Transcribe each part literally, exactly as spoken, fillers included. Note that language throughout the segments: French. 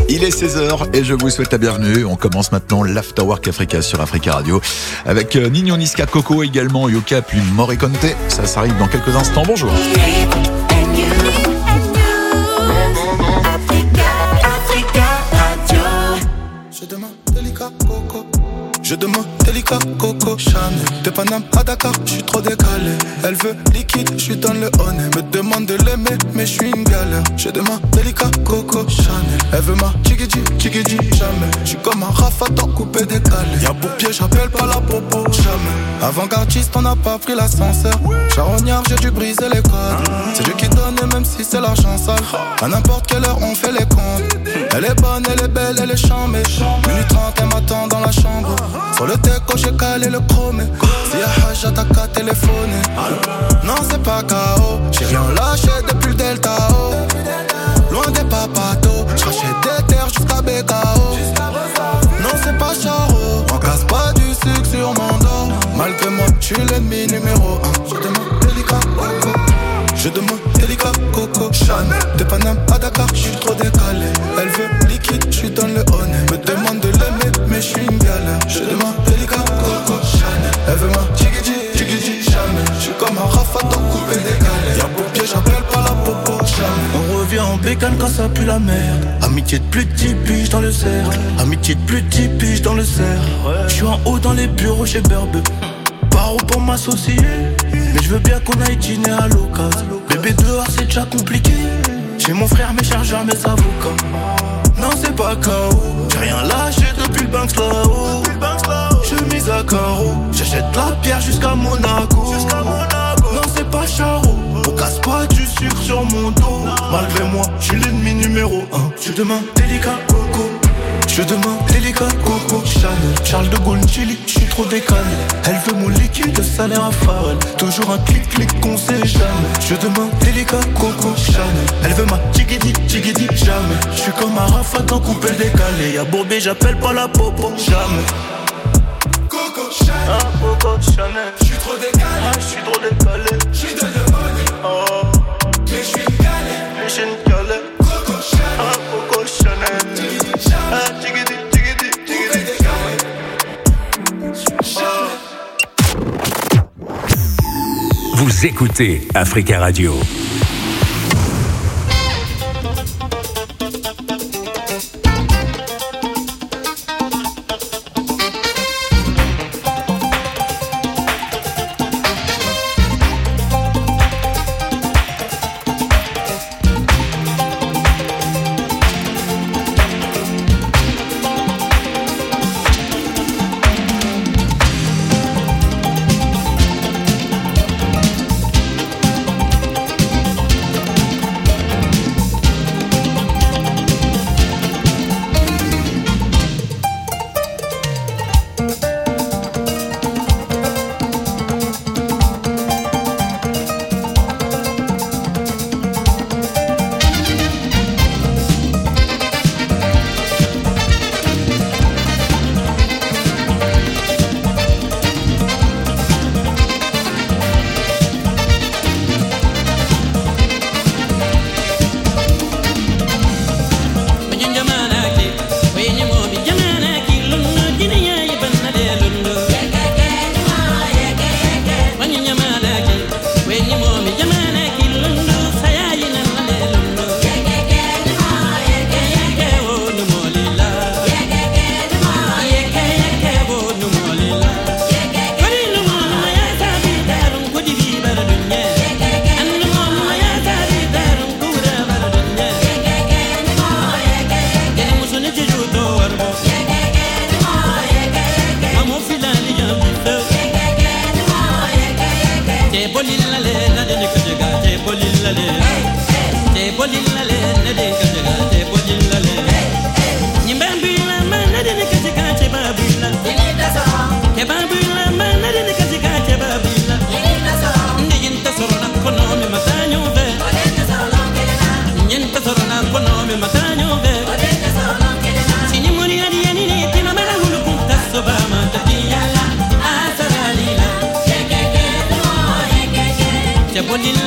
Il est seize heures et je vous souhaite la bienvenue. On commence maintenant l'Afterwork Africa sur Africa Radio avec Ninho Niska, Coco, également Yoka, puis Morriconte. Ça, ça arrive dans quelques instants. Bonjour. Je demande délicat, Coco. Je demande délicat, Coco. Chanel, de Paname à Dakar, je suis trop décalé. Elle veut liquide, je lui donne le honey. Me demande de l'aimer, mais je suis une galère. Je demande délicat, Coco. Chanel, elle veut ma tchigidi, tchigidi, jamais. Je suis comme un rafatan coupé décalé. Y'a pour pied, j'appelle pas la popo, jamais. Avant-gardiste, on n'a pas pris l'ascenseur. Charognard, j'ai dû briser les codes. C'est Dieu qui donne, et même si c'est l'argent sale. À n'importe quelle heure, on fait les comptes. Elle est bonne, elle est belle, elle est chambée. Minute trente, elle m'attend dans la chambre. Sur le déco, j'ai calé le chrome. Si y'a Hajj, t'as qu'à téléphoner. Non, c'est pas K O. J'ai rien lâché depuis le Delta O. Loin des papatos. J'rachète des terres jusqu'à B K O. Non, c'est pas Charo. On casse pas du sucre sur mon dos. Malgré moi, j'suis l'ennemi numéro un. Je demande délicat, Coco. Je demande délicat, Coco. Chanel, de Paname à Dakar, j'suis trop décalé. Elle veut liquide, j'lui donne le honey. Me demande de l'aimer, mais j'suis une galère. Je demande délicat, Coco. Chanel, elle veut ma tchigidi, tchigidi, jamais. J'suis comme un rafatan coupé décalé. Y'a pour pied, j'appelle pas la popo, jamais. On revient en bécane quand ça pue la merde. Amitié de plus de dix piges dans le cercle. Amitié de plus de dix piges dans le cercle. J'suis en haut dans les bureaux chez Berbe. Paro pour m'associer. Mais je veux bien qu'on aille dîner à l'occasion. Bébé dehors c'est déjà compliqué. J'ai mon frère, mes chargeurs, mes avocats. Non c'est pas K O. J'ai rien lâché depuis le Banks là-haut. Chemise à carreaux. J'achète la pierre jusqu'à Monaco. Non c'est pas Charo. On casse pas du sucre sur mon dos. Malgré moi, j'suis l'ennemi numéro un. Je demande délicat, Coco. Je demande délicat, Coco. Chanel, Charles de Gaulle, Chili, j'suis trop décalé. Elle veut mon liquide, salaire à Farrell. Toujours un clic-clic qu'on sait jamais. Je demande délicat, Coco. Chanel, elle veut ma tchigidi, tchigidi, jamais. J'suis comme un rafatan coupé décalé. Y'a Bourbé, j'appelle pas la popo, jamais. Coco Chanel, ah, Coco Chanel. J'suis trop décalé, ah, j'suis trop décalé. J'suis donne le money, oh. Mais j'suis une galère, mais j'suis une galère. Coco Chanel, ah, Coco Chanel. Tchigidi, ah, tchigidi, tchigidi, tchigidi, oh. Vous écoutez Africa Radio.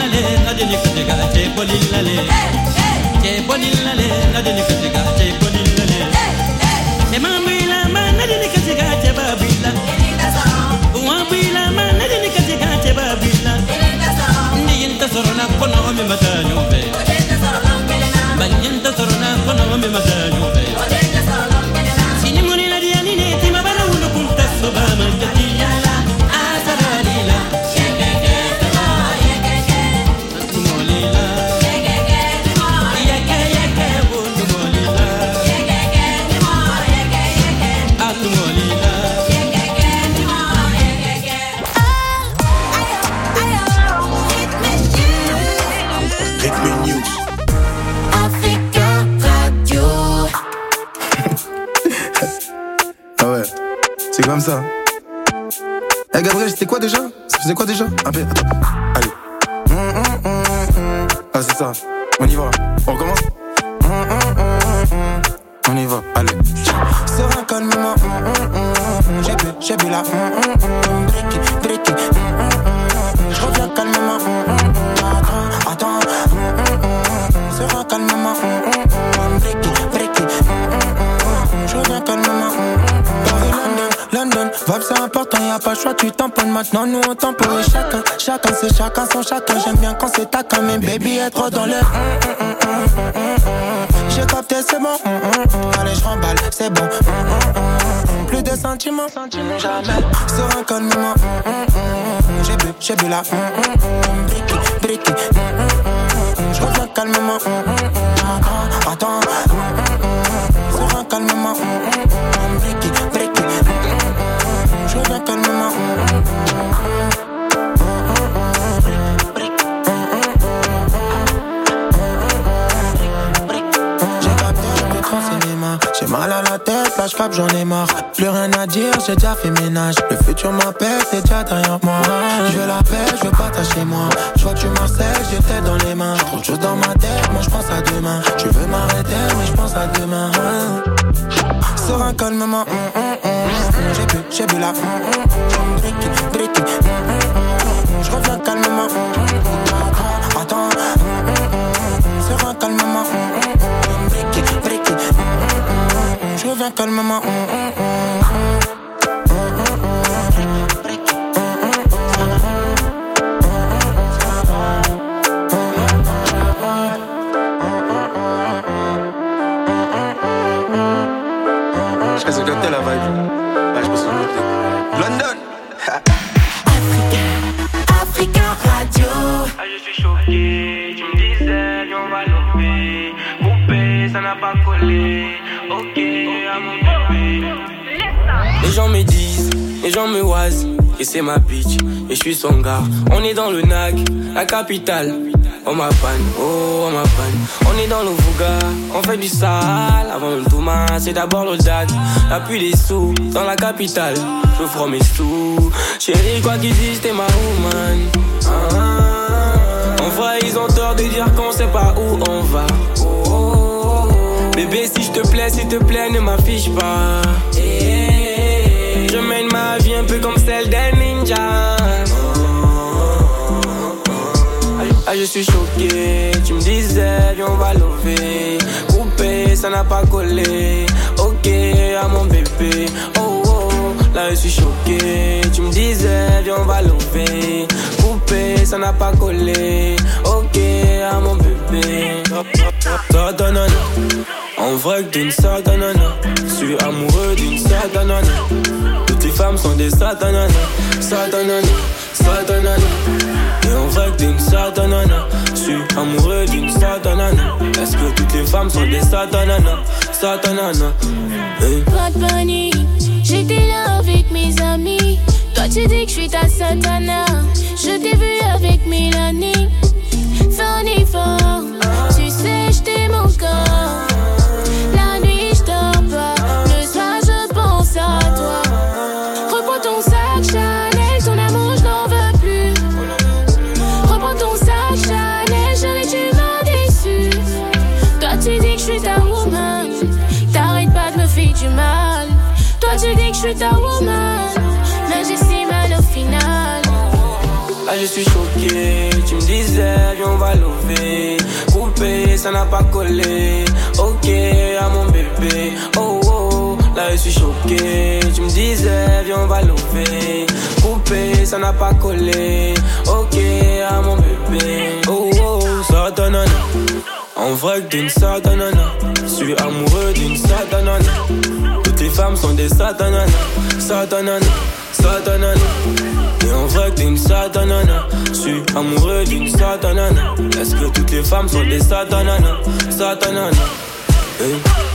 Bolilale, na deni kajiga, che bolilale, na deni kajiga, che bolilale. comme ça. Eh Gabriel, c'était quoi déjà? Ça faisait quoi déjà? Un peu, attends. Allez. Mmh, mmh, mmh, mmh. Ah, c'est ça. On y va. On recommence. Mmh, mmh, mmh, mmh. On y va. Allez. Serein, calme-moi. Mmh, mmh, mmh. J'ai bu, j'ai bu la. Mmh, mmh, mmh. Bricky, bricky. Mmh, mmh, mmh. Je reviens calmement. Mmh, mmh. Attends, attends. Mmh, mmh, mmh. Serein, calme-moi. Mmh, mmh. Bricky, bricky. Mmh, mmh. Je reviens calmement. Paris, London, London. Vibe c'est important, y'a pas le choix, tu tamponnes. Maintenant nous on tamponne. Chacun, chacun c'est chacun son chacun. J'aime bien quand c'est taquin, mais baby est trop dans le. J'ai capté, c'est bon. Allez, je remballe, c'est bon. Plus de sentiments, jamais. Serein, calmement. J'ai bu, j'ai bu la. Bricky, bricky. Je reviens calmement. Attends, attends. Serein, calmement. Bricky, bricky. Je reviens calmement. J'ai mal à la tête, là j'capte, j'en ai marre. Plus rien à dire, j'ai déjà fait ménage. Le futur m'appelle, c'est déjà derrière moi. Je veux la paix, je veux pas tâcher moi. Je vois que tu m'harcèles, j'ai tête dans les mains. Trop de choses dans ma tête, moi j'pense à demain. Je veux m'arrêter, mais j'pense à demain. Serein, calmement. J'ai bu, j'ai bu la. Bricky, bricky. Je reviens calmement. Attends. Serein, calmement. Bricky, bricky. Je reviens calmement. Je pense que capté la vibe. Là, je pense que c'est London. Africa, Africa Radio. Ah, je suis choqué, tu me disais, on va l'ouvrir. Coupé, ça n'a pas collé. Ok, à mon bébé. Les gens me disent, les gens me oisent, que c'est ma bitch, et je suis son gars. On est dans le N A G, la capitale. Oh ma panne, oh, oh ma panne. On est dans le Vouga, on fait du sale. Avant le Thomas, c'est d'abord le Dag. La pluie des sous, dans la capitale. Je ferai mes sous. Chérie, quoi qu'ils disent, t'es ma woman. Ah, ah, ah. En vrai, ils ont tort de dire qu'on sait pas où on va. Oh, oh, oh, oh. Bébé, si je te plais, s'il te plaît, ne m'affiche pas. Eh, eh, eh. Je mène ma vie un peu comme celle d'un ninja. Ah, je suis choqué, tu me disais, viens on va lever. Coupé, ça n'a pas collé. Ok, à mon bébé. Oh, oh, là je suis choqué, tu me disais, viens on va lever. Coupé, ça n'a pas collé. Ok, à mon bébé. Satanana, en vrai que t'es une satanana. Je suis amoureux d'une satanana. Toutes les femmes sont des satanana. Satanana, satanana. Et en vrai que t'es une satanana. Je suis amoureux d'une satanana. Est-ce que toutes les femmes sont des satanana? Satanana, hey. Pas de panique, j'étais là avec mes amis. Toi tu dis que je suis ta satana. Je t'ai vu avec Mélanie. Fais un effort, tu sais je t'aime encore. La nuit je dors pas, le soir je pense à toi. Reprends ton sac Chanel, ton amour je n'en veux plus. Reprends ton sac Chanel, jamais tu m'as déçu. Toi tu dis que je suis ta woman, t'arrêtes pas de me faire du mal. Toi tu dis que je suis ta woman, mais j'ai si mal au final. Là je suis choqué, tu me disais viens on va lever. Coupé, ça n'a pas collé. Ok, à mon bébé. Oh oh, là je suis choqué, tu me disais viens on va lever. Coupé, ça n'a pas collé. Ok, à mon bébé. Oh oh, satanana. En vrai que t'es une satanana. Je suis amoureux d'une satanana. Toutes les femmes sont des satanana. Satanana, satanana. Et en vrai que t'es une satanana. Je suis amoureux d'une satanana. Est-ce que toutes les femmes sont des satanana? Satanana, hey.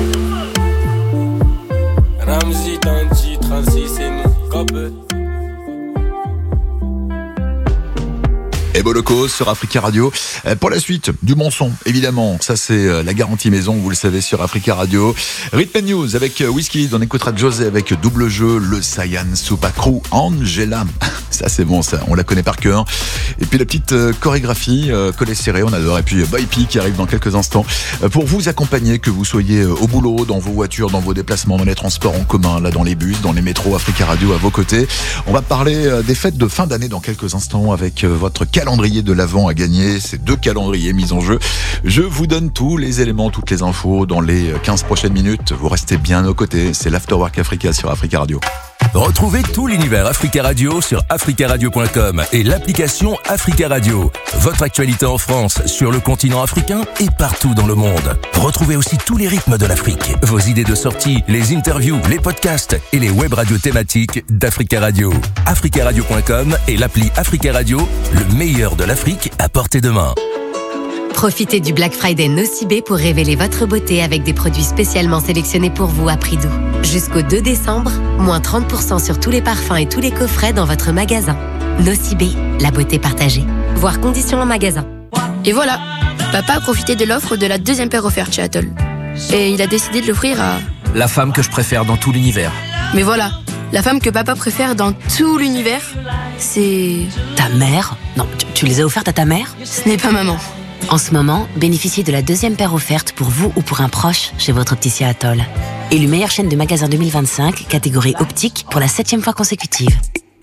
Ramzi, Tanti, trente-six, c'est nous, Copé. et Boloko sur Africa Radio. Pour la suite, du bon son, évidemment. Ça, c'est la garantie maison, vous le savez, sur Africa Radio. Rhythm and News avec Wizkid. On écoutera José avec Double Jeu, le Saiyan Super Crew, Angela. Ça, c'est bon, ça. On la connaît par cœur. Et puis la petite euh, chorégraphie, euh, collée serrée, on adore. Et puis Boy P qui arrive dans quelques instants euh, pour vous accompagner, que vous soyez euh, au boulot, dans vos voitures, dans vos déplacements, dans les transports en commun, là, dans les bus, dans les métros. Africa Radio à vos côtés. On va parler euh, des fêtes de fin d'année dans quelques instants avec euh, votre calendrier de l'Avent à gagner. Ces deux calendriers mis en jeu. Je vous donne tous les éléments, toutes les infos dans les quinze prochaines minutes. Vous restez bien aux côtés. C'est l'Afterwork Africa sur Africa Radio. Retrouvez tout l'univers Africa Radio sur africa radio point com et l'application Africa Radio. Votre actualité en France, sur le continent africain et partout dans le monde. Retrouvez aussi tous les rythmes de l'Afrique, vos idées de sortie, les interviews, les podcasts et les web radios thématiques d'Africa Radio. africa radio point com et l'appli Africa Radio, le meilleur de l'Afrique à portée de main. Profitez du Black Friday Nocibé pour révéler votre beauté avec des produits spécialement sélectionnés pour vous à prix doux. Jusqu'au deux décembre, moins trente pour cent sur tous les parfums et tous les coffrets dans votre magasin. Nocibé, la beauté partagée. Voir conditions en magasin. Et voilà, papa a profité de l'offre de la deuxième paire offerte chez Atoll. Et il a décidé de l'offrir à... La femme que je préfère dans tout l'univers. Mais voilà, la femme que papa préfère dans tout l'univers, c'est... Ta mère ? Non, tu, tu les as offertes à ta mère ? Ce n'est pas maman. En ce moment, bénéficiez de la deuxième paire offerte pour vous ou pour un proche chez votre opticien Atoll. Élu meilleure chaîne de magasins deux mille vingt-cinq, catégorie optique, pour la septième fois consécutive.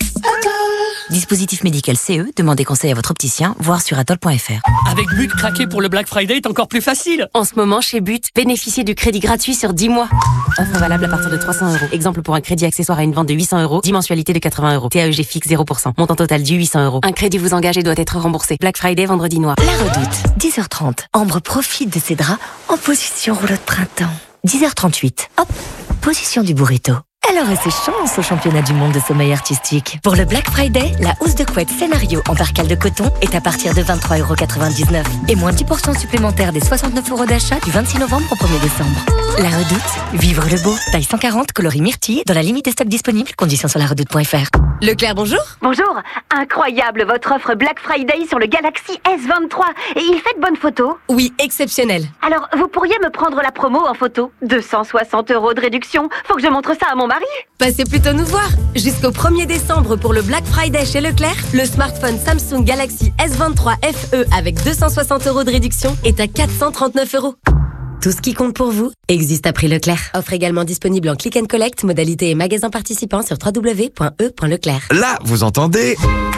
Dispositif médical C E, demandez conseil à votre opticien, voire sur atoll point f r. Avec But, craquer pour le Black Friday est encore plus facile. En ce moment, chez But, bénéficiez du crédit gratuit sur dix mois. Offre valable à partir de trois cents euros. Exemple pour un crédit accessoire à une vente de huit cents euros, dix mensualités de quatre-vingts euros. T A E G fixe zéro pour cent. Montant total du huit cents euros. Un crédit vous engage et doit être remboursé. Black Friday, vendredi noir. La Redoute, dix heures trente. Ambre profite de ses draps en position rouleau de printemps. dix heures trente-huit. Hop, position du burrito. Elle aurait ses chances au championnat du monde de sommeil artistique. Pour le Black Friday, la housse de couette Scénario en percale de coton est à partir de vingt-trois euros quatre-vingt-dix-neuf et moins dix pour cent supplémentaires des soixante-neuf euros d'achat du vingt-six novembre au premier décembre. La Redoute, vivre le beau, taille cent quarante, coloris myrtille, dans la limite des stocks disponibles, conditions sur la redoute point f r. Leclerc, bonjour. Bonjour, incroyable votre offre Black Friday sur le Galaxy S vingt-trois. Et il fait de bonnes photos? Oui, exceptionnel. Alors, vous pourriez me prendre la promo en photo? deux cent soixante euros de réduction. Faut que je montre ça à mon mari. Passez plutôt nous voir. Jusqu'au premier décembre pour le Black Friday chez Leclerc, le smartphone Samsung Galaxy S vingt-trois F E avec deux cent soixante euros de réduction est à quatre cent trente-neuf euros. Tout ce qui compte pour vous existe à prix Leclerc. Offre également disponible en click and collect, modalité et magasin participant sur w w w point e point leclerc. Là, vous entendez?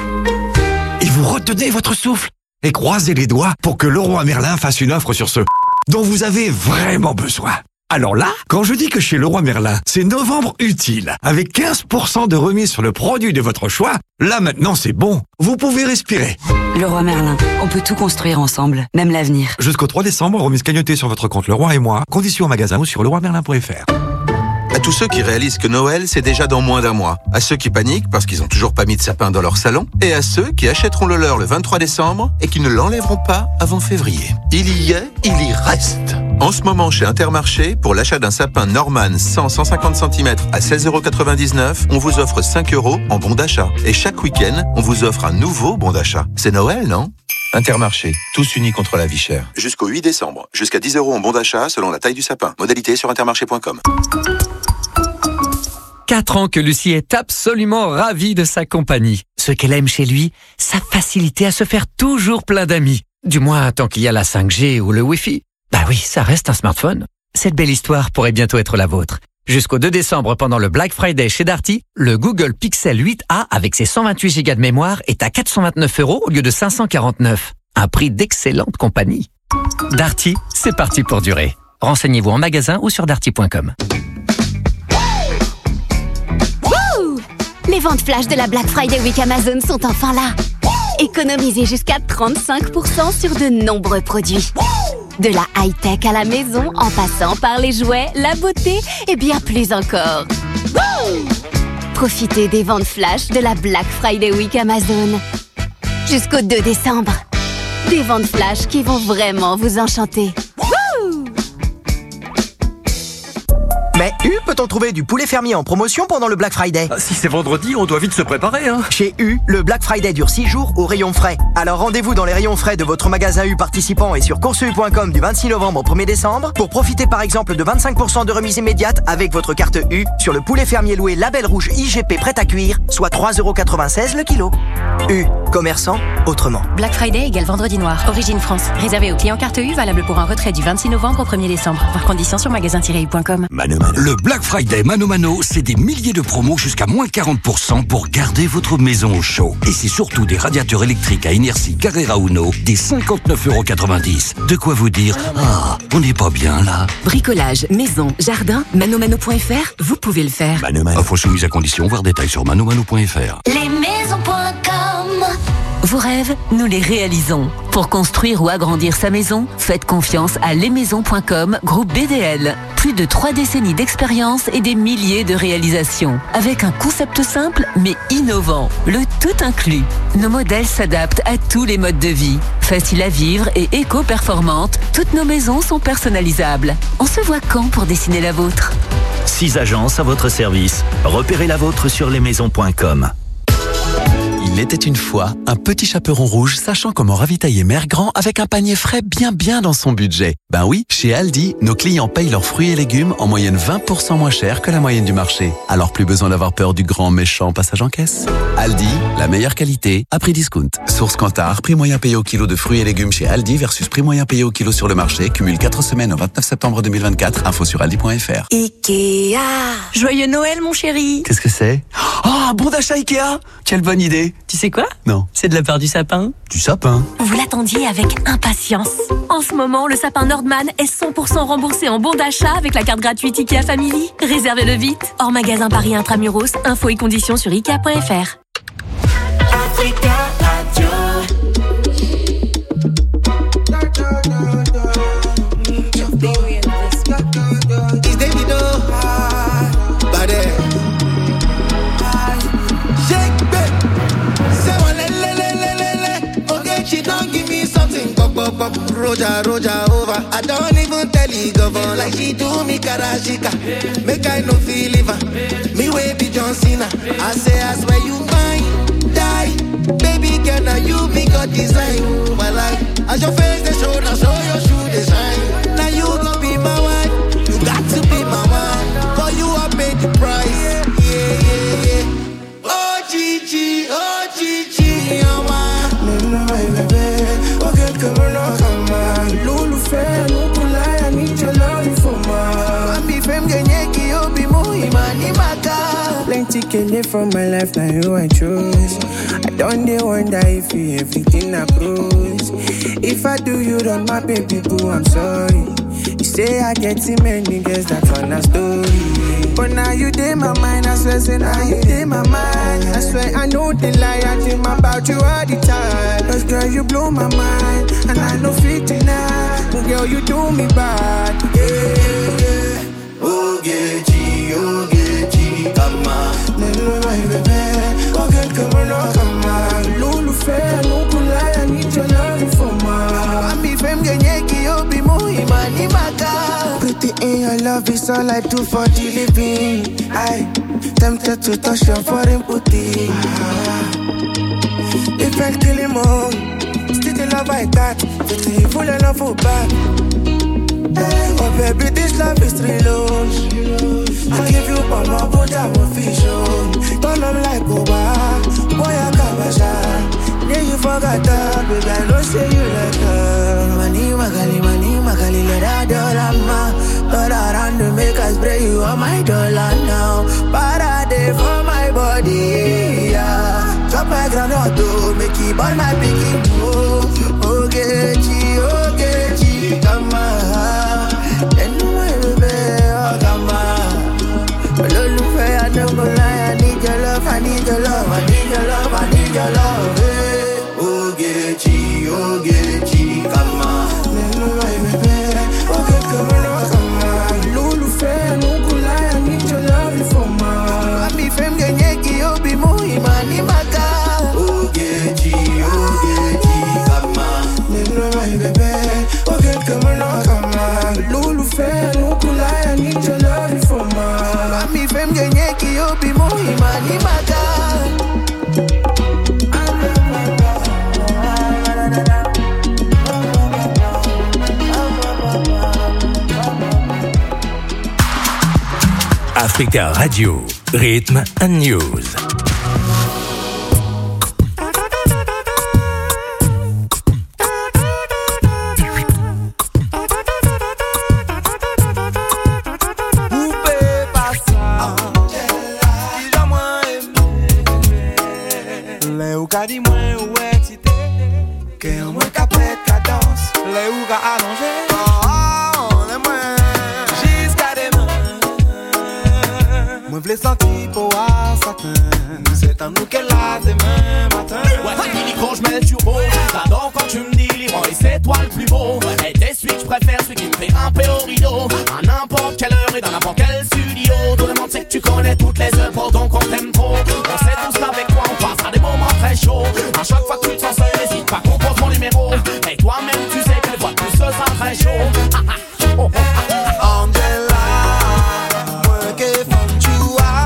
Et vous retenez votre souffle et croisez les doigts pour que Leroy Merlin fasse une offre sur ce dont vous avez vraiment besoin. Alors là, quand je dis que chez Leroy Merlin, c'est novembre utile, avec quinze pour cent de remise sur le produit de votre choix, là maintenant c'est bon, vous pouvez respirer. Leroy Merlin, on peut tout construire ensemble, même l'avenir. Jusqu'au trois décembre, remise cagnotée sur votre compte Leroy et moi, conditions en magasin ou sur leroy merlin point f r. À tous ceux qui réalisent que Noël, c'est déjà dans moins d'un mois. À ceux qui paniquent parce qu'ils n'ont toujours pas mis de sapin dans leur salon. Et à ceux qui achèteront le leur le vingt-trois décembre et qui ne l'enlèveront pas avant février. Il y est, il y reste. En ce moment, chez Intermarché, pour l'achat d'un sapin Norman cent à cent cinquante centimètres à seize euros quatre-vingt-dix-neuf, on vous offre cinq euros en bon d'achat. Et chaque week-end, on vous offre un nouveau bon d'achat. C'est Noël, non ? Intermarché, tous unis contre la vie chère. Jusqu'au huit décembre. Jusqu'à dix euros en bon d'achat selon la taille du sapin. Modalité sur intermarché point com. Quatre ans que Lucie est absolument ravie de sa compagnie. Ce qu'elle aime chez lui, sa facilité à se faire toujours plein d'amis. Du moins, tant qu'il y a la cinq G ou le Wi-Fi. Bah oui, ça reste un smartphone. Cette belle histoire pourrait bientôt être la vôtre. Jusqu'au deux décembre, pendant le Black Friday chez Darty, le Google Pixel huit A avec ses cent vingt-huit gigas de mémoire est à quatre cent vingt-neuf euros au lieu de cinq cent quarante-neuf. Un prix d'excellente compagnie. Darty, c'est parti pour durer. Renseignez-vous en magasin ou sur darty point com. Les ventes flash de la Black Friday Week Amazon sont enfin là. Économisez jusqu'à trente-cinq pour cent sur de nombreux produits. De la high-tech à la maison, en passant par les jouets, la beauté et bien plus encore. Profitez des ventes flash de la Black Friday Week Amazon. Jusqu'au deux décembre. Des ventes flash qui vont vraiment vous enchanter. Mais une peut-on trouver du poulet fermier en promotion pendant le Black Friday? Ah, si c'est vendredi, on doit vite se préparer, hein. Chez U, le Black Friday dure six jours au rayon frais. Alors rendez-vous dans les rayons frais de votre magasin U participant et sur course u point com du vingt-six novembre au premier décembre pour profiter par exemple de vingt-cinq pour cent de remise immédiate avec votre carte U sur le poulet fermier loué label rouge I G P prêt à cuire, soit trois euros quatre-vingt-seize le kilo. U, commerçant autrement. Black Friday égale vendredi noir. Origine France. Réservé aux clients carte U, valable pour un retrait du vingt-six novembre au premier décembre. Voir conditions sur magasin tiret u point com. Mano Mano. Le Black Friday Mano Mano, c'est des milliers de promos jusqu'à moins quarante pour cent pour garder votre maison au chaud. Et c'est surtout des radiateurs électriques à inertie Carrera Uno, des cinquante-neuf euros quatre-vingt-dix. De quoi vous dire, ah, on n'est pas bien là. Bricolage, maison, jardin, manomano point f r, vous pouvez le faire. Mano Mano. Offre soumise à condition, voir détails sur manomano point f r. Les maisons point com. Vos rêves, nous les réalisons. Pour construire ou agrandir sa maison, faites confiance à lesmaisons point com, groupe B D L. Plus de trois décennies d'expérience et des milliers de réalisations. Avec un concept simple mais innovant. Le tout inclus. Nos modèles s'adaptent à tous les modes de vie. Faciles à vivre et éco-performantes, toutes nos maisons sont personnalisables. On se voit quand pour dessiner la vôtre? Six agences à votre service. Repérez la vôtre sur lesmaisons point com. Il était une fois un petit chaperon rouge sachant comment ravitailler Mère Grand avec un panier frais bien bien dans son budget. Ben oui, chez Aldi, nos clients payent leurs fruits et légumes en moyenne vingt pour cent moins cher que la moyenne du marché. Alors plus besoin d'avoir peur du grand méchant passage en caisse. Aldi, la meilleure qualité à prix discount. Source Kantar, prix moyen payé au kilo de fruits et légumes chez Aldi versus prix moyen payé au kilo sur le marché. Cumule quatre semaines au vingt-neuf septembre deux mille vingt-quatre. Info sur aldi point f r. Ikea. Joyeux Noël mon chéri. Qu'est-ce que c'est? Oh, un bon d'achat Ikea. Quelle bonne idée. Tu sais quoi? Non. C'est de la part du sapin. Du sapin. Vous l'attendiez avec impatience. En ce moment, le sapin Nordman est cent pour cent remboursé en bon d'achat avec la carte gratuite Ikea Family. Réservez-le vite. Hors magasin Paris Intramuros, infos et conditions sur ikea point f r. Africa Radio. It's Davido. Bade. Shake back. Say one le le le le le le. Okay, she don't give me something. Pop pop pop. Roja roja over. I don't even tell you govern like she do me karashika. Make I no feel liver. Me way be John Cena. I say I swear you mine. Die. Baby girl, now you me got design. My life. As your face they show, now show your shoe design. Now you gon' be my wife. You got to be my wife. For you I paid the price. Yeah, yeah, yeah. Oh Gigi, oh Gigi, oh my. No, no, baby. Okay, come on, come on. Lulu fair, no kulai. I need your love for my. I'm be femme genyeki, obi muhimani maka. Plenty kele from my life, now you I choose. I don't dey wonder if you everything I cruise. If I do you wrong, my baby boo, I'm sorry. You say I get too many girls, that's on a story. But now you dey my mind, I swear, say now you dey my mind. I swear I know the lie, I dream about you all the time. Cause girl, you blow my mind, and I know fit tonight. Girl, you do me bad. Yeah, yeah. Ogechi, Ogechi, come on. Lulu, my baby. Okay, come on, come on. Lulu fair, no kulai. I need your love for my. I'm be femme genyeki, obi muhimani maka. Pretty in your love is all I do for the living. I tempted to touch your foreign booty. Ah. If I kill him all, still the love I got. Pretty full of love for back. Oh baby, this love is three lows. I give you all my but I won't fish. Don't love like Oba. Boy, I can't bash. Yeah, you forgot that, baby. I don't say you like her. Money, magali, money, magali, let her dollar ma. But around to make us spray you on my dollar now. Parade for my body, yeah. Drop my ground to make it burn my piggy. Oh, Ogechi, Ogechi, come on. And my baby, oh, come on. Lulu, I don't go lie. I need your love, I need your love, I need your love, I need your love. Hey. Ogechi, Ogechi, come on. Lulu, my baby, okay, come on, come on. Lulu, fair, no kulai. I need your love for my. I'm be femme genyeki, obi muhimani maka. Ogechi, Ogechi, come on. Lulu, my baby, okay, come on, come on. Lulu, fair, no kulai. I need your love for my. Africa Radio, Rhythm and News. C'est un nous qu'elle a demain matin. Ouais, c'est fini quand je mets le turbo. J'adore quand tu me dis libre et c'est toi le plus beau. Et t'es celui que je préfère, celui qui me fait grimper au rideau. À n'importe quelle heure et dans n'importe quel studio. Tout le monde sait que tu connais toutes les œuvres, donc on t'aime trop. On sait tous qu'avec toi on passera des moments très chauds. À chaque fois que tu te sens seul, n'hésite pas, compose mon numéro. Et toi-même tu sais que les fois de plus ce sera très chaud. Oh, oh, oh. Angela, moi qui femme tu as.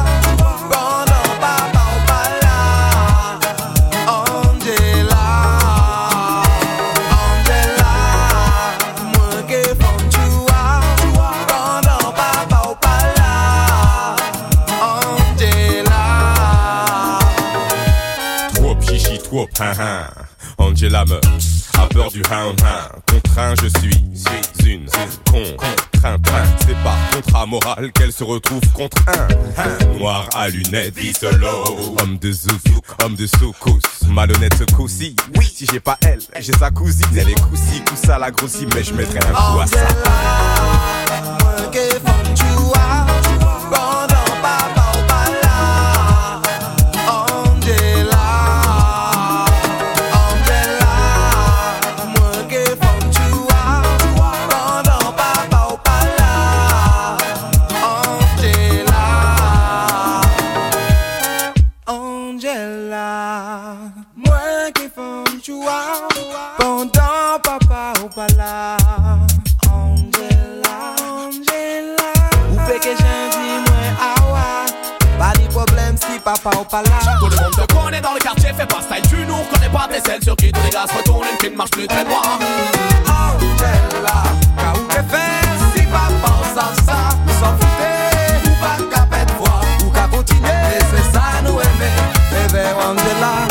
Hein, hein. Angela me a peur du hound hound. Contraint je suis, suis une contrainte. C'est par contrat moral qu'elle se retrouve contre un, un noir à lunettes, dit solo. Homme de zouk, homme de soukous, malhonnête coussi. Oui, si j'ai pas elle, j'ai sa cousine. Elle est coussi, coussa la grossie, mais je mettrai un coup à ça. Pendant papa ou pas là, Angela, Angela. Ou fait que j'ai dit moi awa, pas de problème si papa ou pas là. Tout le monde te connaît dans le quartier, fais pas style, tu nous reconnais pas tes selles sur qui tous les gars se retournent, une qui ne marche plus très droit. Angela, qu'a ou que faire si papa s'en ça, s'en foutait, ou pas qu'à pète voix, ou qu'à continuer, et c'est ça nous aimer, bébé Angela.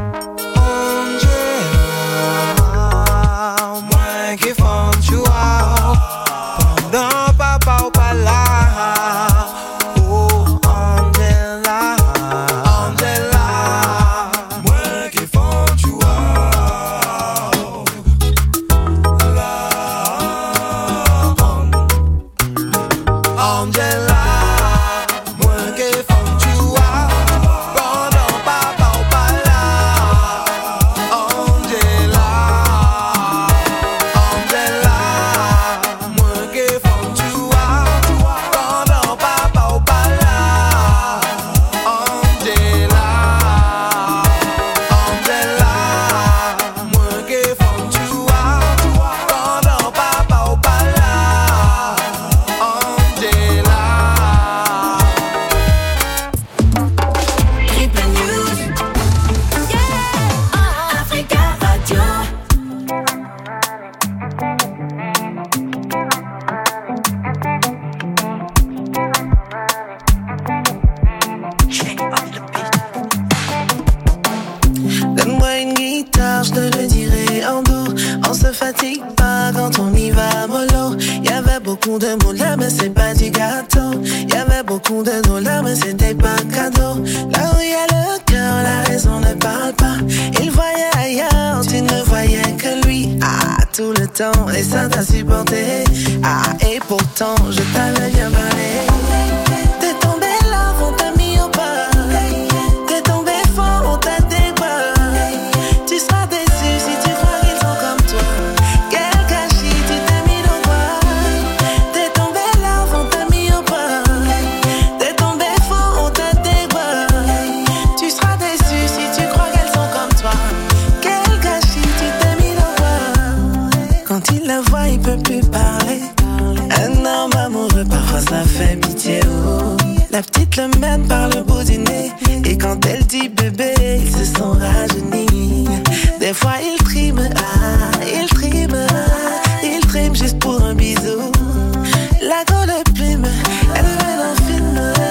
beaucoup de mots là, mais c'est pas du gâteau. Y'avait beaucoup de dollars, mais c'était pas cadeau. Là où y a le cœur, la raison ne parle pas. Il voyait ailleurs, tu ne voyais que lui. Ah, tout le temps, et ça t'a supporté. Ah, et pourtant, je t'avais bien parlé. T'es tombé là, on t'a mis au pas. T'es tombé fort, on t'a débat. Tu seras déçu si tu crois qu'ils sont comme toi. Quel gâchis, tu t'es mis dans quoi. T'es tombé là, on t'a mis au pas. T'es tombé fort, on t'a débat. Tu seras déçu si tu crois qu'elles sont comme toi. Quel gâchis, tu t'es mis dans quoi. Quand il la voit, il peut plus parler. Un homme amoureux, parfois ça fait pitié, oh. La petite le mène par le bout du nez. Et quand elle dit bébé, ils se sont rajeunis. Des fois il trime, ah, il trime, ah, il trime juste pour un bisou. La grosse plume, elle veut un film.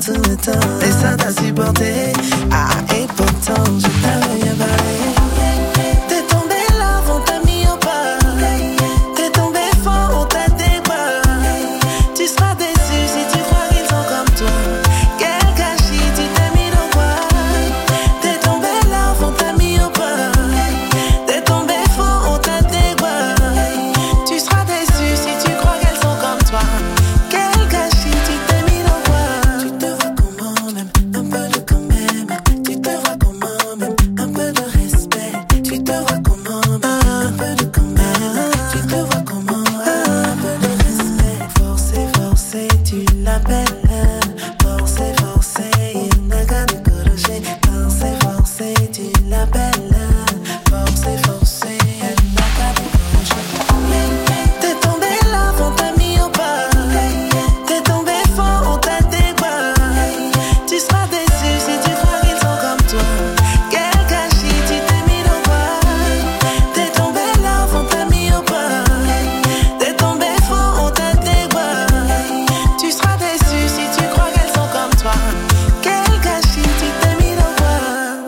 tout le temps. Et ça t'a supporté. Ah, et pourtant, je t'avais bien parlé. T'es tombé là, on t'a mis au pas. T'es tombé fort, on t'a débat. Tu seras déçu si tu crois qu'ils sont comme toi. Quel gâchis, tu t'es mis dans quoi? T'es tombé là, on t'a mis au pas. T'es tombé fort, on t'a débat. Tu seras déçu si tu crois qu'elles sont comme toi. Quel gâchis, tu t'es mis dans quoi? Tu te vois comment même, un peu de quand même. Tu te vois comment même, un peu de respect. Tu te vois comment même, un peu de quand même. Tu te vois comment un peu de respect. Forcé, forcé, tu l'appelles. Forcé, forcé, il n'a qu'à décrocher. Forcé, forcé, tu l'appelles. Forcé, forcé, elle n'a qu'à décrocher. T'es tombé là, on t'a mis au pas. T'es tombé fort, on t'a débat. Tu seras déçu si tu crois qu'ils sont comme toi. Quel gâchis, tu t'es mis dans quoi? T'es tombé là, on t'a mis au pas. T'es tombé fort, on t'a débat. Tu seras déçu si tu crois qu'elles sont comme toi. Quel gâchis, tu t'es mis dans quoi?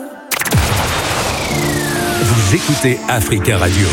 Vous écoutez Africa Radio.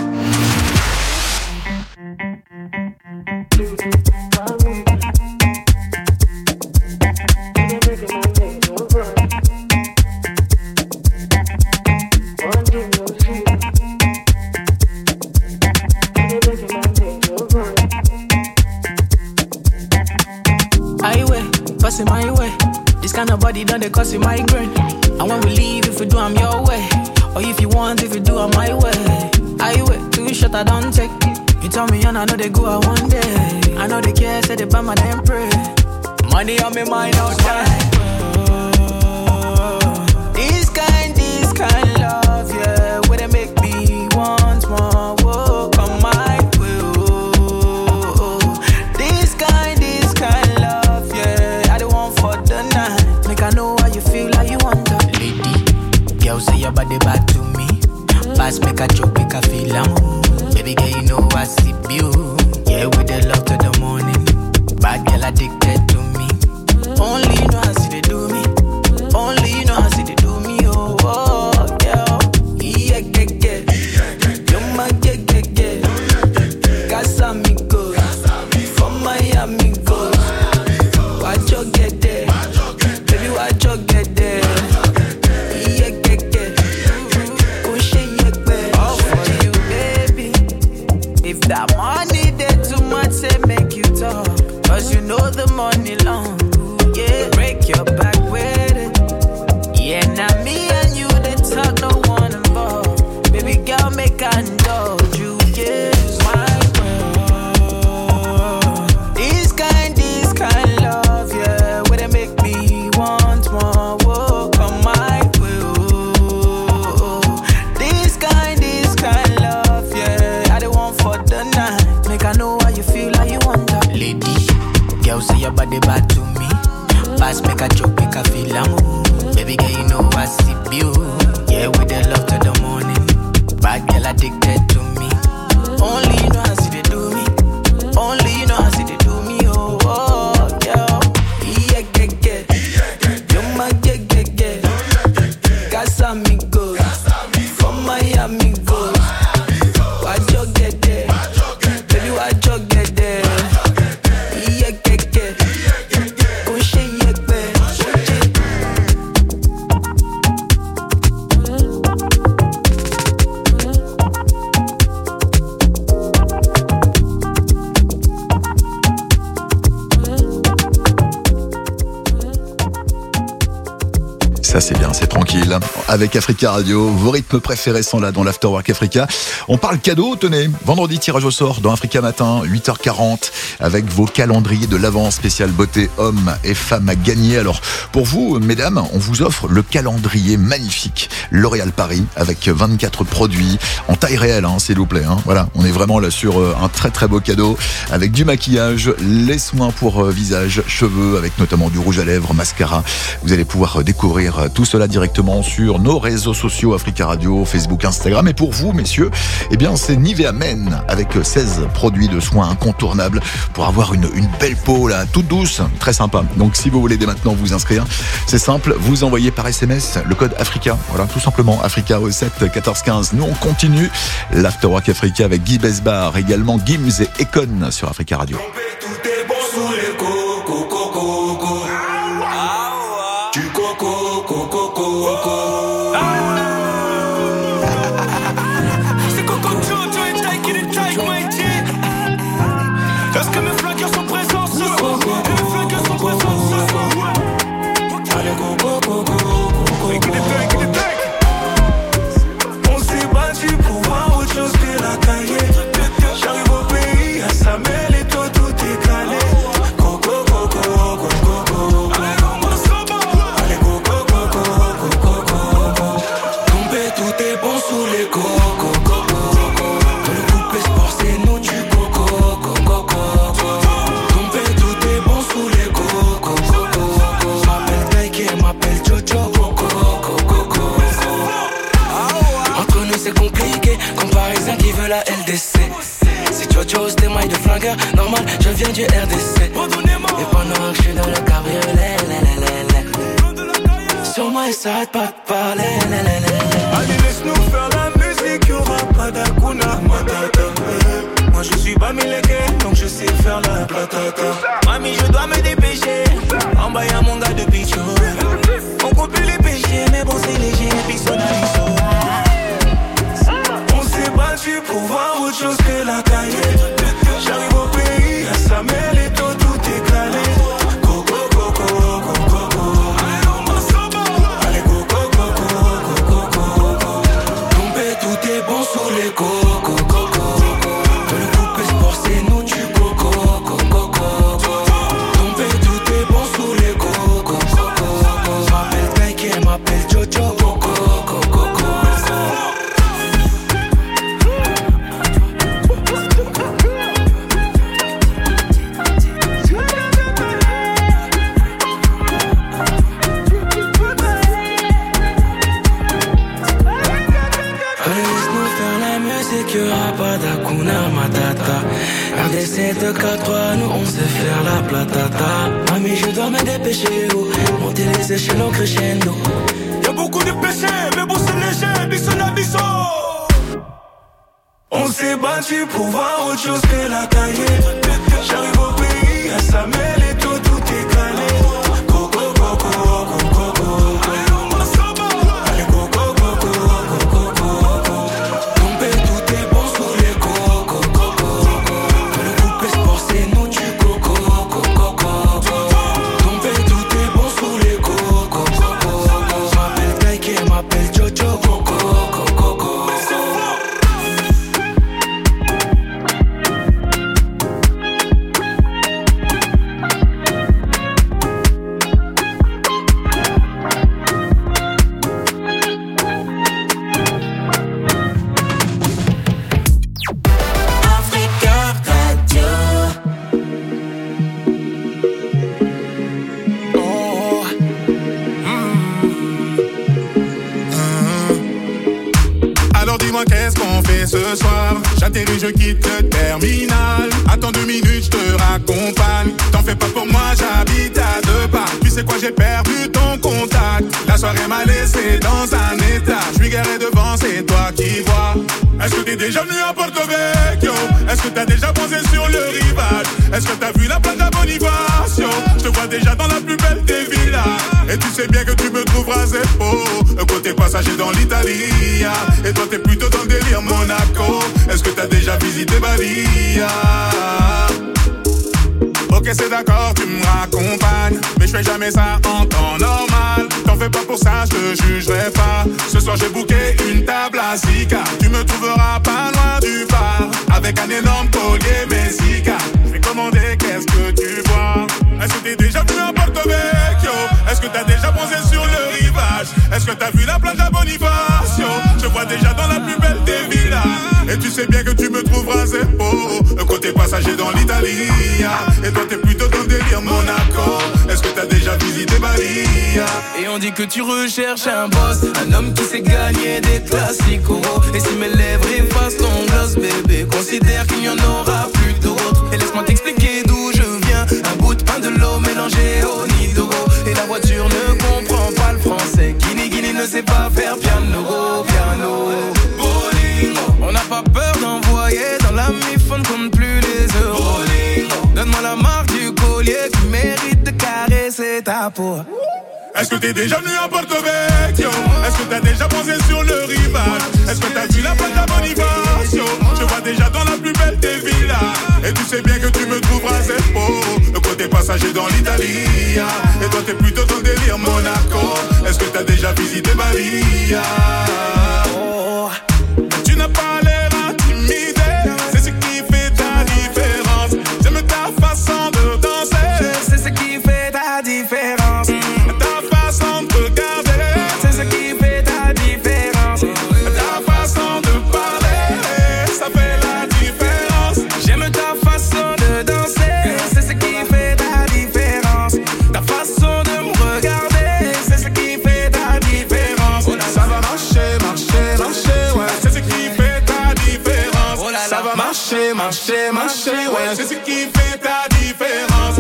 Highway, passing my way. This kind of body done they cause a migraine. And when we leave, if we do, I'm your way. Or if you want, if you do, I'm my way. Highway, two shot I don't take. You tell me and I know they go out one day. I know they care, say they buy my damn pray. Money on me mind out there. This kind, this kind love, yeah. Where they make me want more. Whoa, come my way. Oh. This kind, this kind love, yeah. I don't want for the night. Make I know how you feel, how you want that. Lady, girl say your body bad to me. Pass make a joke, make a feel am. Baby girl, you know I see you. Yeah, with the love to the morning. Bad girl addicted to me. Only you know how see they do me. Only you know how see they do me. Oh, oh, girl. Yeah, yeah, yeah. You're my yeah, yeah, yeah. Casamigos. From Miami, go. Watch you get there. Baby, watch you get there. Yeah, yeah, yeah. Go shake your bed. Oh, for you, baby. If that money there too much, say make you talk. Cause you know the money long. Yeah, break your back with it. Yeah, now me and you, they talk, no one involved. Baby girl, make I indulge you. Yeah, my world. This kind, this kind love, yeah. Where they make me want more. Whoa, come my way. Oh. This kind, this kind love, yeah. I don't want for the night. Make I know how you feel, how you want that. Lady, girl, say your body bad to me. Pass make a joke, make a feel am. Baby girl, you know I see you. Yeah, with the love to the morning. Bad girl addicted to me. Only you know how see they do me. Only you know how see they do me. Oh, oh, girl. Yeah, yeah, yeah. You're my yeah, yeah, yeah. Casamigos. From Miami, go. Watch you get there. Baby, watch you get there. Yeah, yeah, yeah. Go shake your bed. Ça c'est bien, c'est tranquille. Avec Africa Radio, vos rythmes préférés sont là dans l'Afterwork Africa. On parle cadeau, tenez, vendredi tirage au sort dans Africa Matin, huit heures quarante, avec vos calendriers de l'Avent spécial beauté hommes et femmes à gagner. Alors pour vous, mesdames, on vous offre le calendrier magnifique L'Oréal Paris avec vingt-quatre produits en taille réelle, hein, s'il vous plaît. Hein. Voilà, on est vraiment là sur un très très beau cadeau avec du maquillage, les soins pour visage, cheveux, avec notamment du rouge à lèvres, mascara. Vous allez pouvoir découvrir tout cela directement sur nos réseaux sociaux Africa Radio, Facebook, Instagram. Et pour vous, messieurs, eh bien, c'est Nivea Men avec seize produits de soins incontournables pour avoir une, une belle peau là, toute douce, très sympa. Donc si vous voulez dès maintenant vous inscrire, c'est simple, vous envoyez par S M S le code Africa, voilà, tout simplement, Africa au sept quatorze quinze. Nous on continue l'Afterwork Africa avec Guy Besbar, également Gims et Econ sur Africa Radio. Normal, je viens du R D C. Et pendant que je suis dans le cabriolet, sur moi il s'arrête pas de parler. Allez, laisse-nous faire la musique, y'aura pas d'Akuna Matata. Moi je suis Bamileke, donc je sais faire la platata. Mami, je dois me dépêcher. En bas y'a mon gars de Picho. On coupe les péchés, mais bon c'est léger, personnalisé. On s'est battu pour voir autre chose que la cahier. J'arrive au pays, à Samuel et tout, tout est calé. Go, go, go, go, go, go, go. Allez, go, go, go, go, go, go, go. Tomber, tout est bon sous les go, go, go, go. Que le couple sport, c'est nous du go, go, go, go, go. Tomber, tout est bon sous les go, go, go, go. M'appelle Taiki, m'appelle Jojo, go, go, go, go, go. R D C deux quatre trois, nous on sait faire la platata. Mami, je dois me dépêcher, oh. Monter les échelons crescendo. Y'a beaucoup de péchés, mais bon c'est léger, bisson à bisson. On s'est battu pour voir autre chose que la cahier. J'arrive au pays, à Samuel et tout, tout est calé. Go, go, go, go, go, go, go. Allez, go, go, go, go, go, go, go. Tomber, tout est bon sous les go, go, go, go. Que le couple sport, c'est nous du go, go, go, go, go. Tomber, tout est bon sous les go, go, go, go. M'appelle Taiki, m'appelle Jojo, go, go, go, go, go. Qu'est-ce qu'on fait ce soir? J'atterris, je quitte le terminal. Attends deux minutes, je te raccompagne. T'en fais pas pour moi, j'habite à deux pas. Tu sais quoi, j'ai perdu ton contact. La soirée m'a laissé dans un état. Je suis garé devant, c'est toi qui vois. Est-ce que t'es déjà venu à Porto Vecchio? Est-ce que t'as déjà posé sur le rivage? Est-ce que t'as vu la plage à Bonifacio? Je te vois déjà dans la plus belle des villas. Et tu sais bien que tu me trouveras zéro. Côté passager dans l'Italie. Et toi t'es plutôt dans le délire Monaco. Est-ce que t'as déjà visité Bali? Ok c'est d'accord, tu me raccompagnes. Mais je fais jamais ça en temps normal. T'en fais pas pour ça, je te jugerai pas. Ce soir j'ai booké une table à Zika. Tu me trouveras pas loin du bar. Avec un énorme collier Messica. Je vais commander, qu'est-ce que tu bois? Est-ce que t'es déjà venu à Porto Vecchio? Est-ce que t'as déjà posé sur le rivage? Est-ce que t'as vu la plage à Bonifacio? Je vois déjà dans la plus belle des villas. Et tu sais bien que tu me trouveras zéro. Côté passager dans l'Italie. Et toi t'es plutôt dans le délire Monaco. Est-ce que t'as déjà visité Bali? Et on on dit que tu recherches un boss, un homme qui sait gagner des classicos. Et si mes lèvres effacent ton gloss, bébé, considère qu'il n'y en aura plus d'autres. Et laisse-moi t'expliquer d'où je viens, un bout de pain, de l'eau mélangé au nido. Et la voiture ne comprend pas le français, Guinée, Guinée ne sait pas faire piano, piano. Bowling, on n'a pas peur d'envoyer dans la mi-fond, compte plus les euros. Bowling, donne-moi la marque du collier qui mérite de caresser ta peau. Est-ce que t'es déjà venu à Porto Vecchio? Est-ce que t'as déjà posé sur le rivage? Est-ce que t'as vu la plage à Bonifacio? Je vois déjà dans la plus belle des villas. Et tu sais bien que tu me trouveras assez beau. Le côté passager dans l'Italie. Et toi t'es plutôt dans le délire Monaco. Est-ce que t'as déjà visité Bali? Oh, tu n'as pas l'air intimidé. C'est ce qui fait ta différence. J'aime ta façon de danser. C'est ce qui fait ta différence. C'est ce qui fait ta différence. Ta façon de parler, ça fait la différence. J'aime ta façon de danser, c'est ce qui fait ta différence. Ta façon de me regarder, c'est ce qui fait ta différence. Ça va marcher, marcher, marcher, ouais. C'est ce qui fait ta différence. Ça va marcher, marcher, marcher, ouais. C'est ce qui fait ta différence.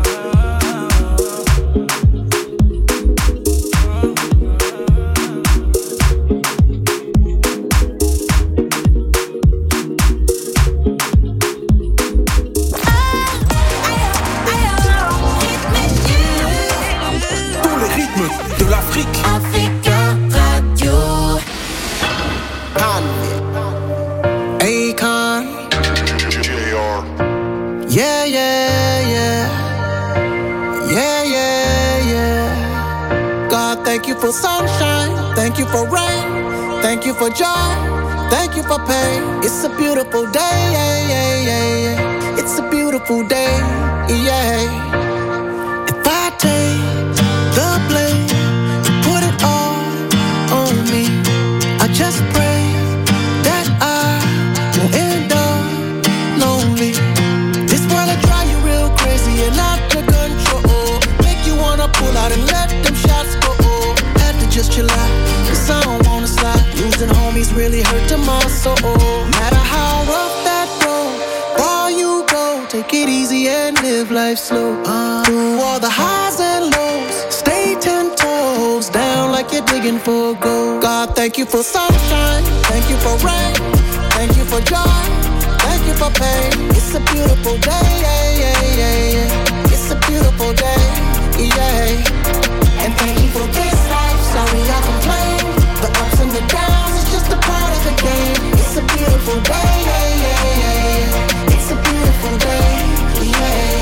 De l'Afrique. Africa Radio. Akon. Yeah, yeah, yeah. Yeah, yeah, yeah. God, thank you for sunshine. Thank you for rain. Thank you for joy. Thank you for pain. It's a beautiful day. Yeah, yeah, yeah, yeah. It's a beautiful day. Yeah. If I take the blame, put it all on me. I just pray that I won't end up lonely. This world will drive you real crazy and out of control. Make you wanna pull out and let them shots go. Had to just chill out, cause I don't wanna slide. Losing homies really hurt to my soul. Matter how rough that road, far you go, take it easy and live life slow. Uh, through all the highs and lows, stay ten toes down like you're digging for gold. God, thank you for sunshine, thank you for rain, thank you for joy, thank you for pain. It's a beautiful day, yeah, yeah, yeah, yeah. It's a beautiful day, yeah. And thank you for this life, sorry I complain. The ups and the downs, it's just a part of the game. It's a beautiful day, yeah, yeah, yeah, yeah. It's a beautiful day, yeah.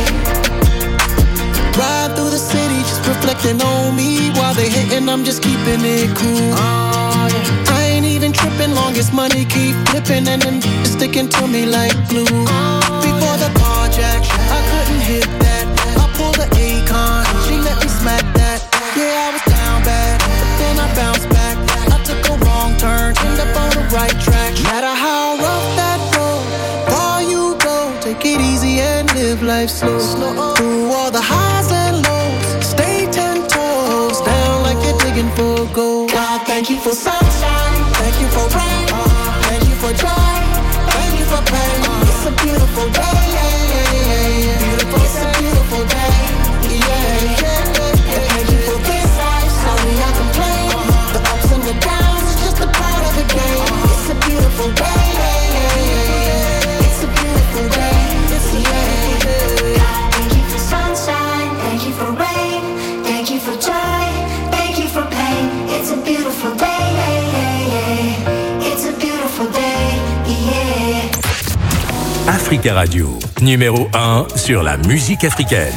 Ride through the city, just reflecting on me. While they hating, I'm just keeping it cool. Oh, yeah. I ain't even tripping, long as money keep flipping and then sticking to me like glue. Oh, before the carjack, I couldn't hit that. I pulled the Akon, she let me smack that. Yeah, I was down bad, but then I bounced back. I took a wrong turn, ended up on the right track. Matter how rough that road, far you go, take it easy and live life slow. slow. Through all the highs and lows, stay ten toes down like you're digging for gold. God, thank you for sunshine, thank you for rain, thank you for joy, thank you for pain. It's a beautiful day, yeah, yeah, yeah, yeah. Beautiful, it's a beautiful day, yeah, yeah. Thank you for this life, sorry I complain. The ups and the downs, it's just a part of the game. It's a beautiful day, yeah, yeah, yeah, yeah. It's a beautiful day, it's a yeah. Thank you for sunshine, thank you for rain, thank you for joy, thank you for pain. It's a beautiful day, yeah, yeah, yeah. It's a beautiful day, yeah. Africa Radio, numéro un sur la musique africaine.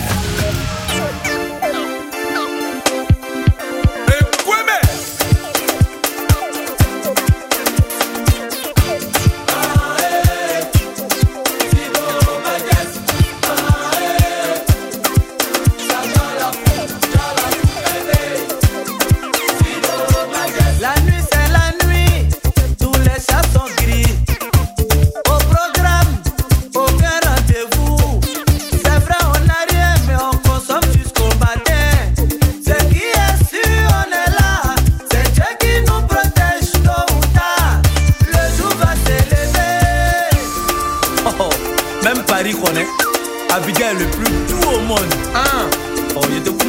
Au programme, aucun rendez-vous. C'est vrai, on n'a rien, mais on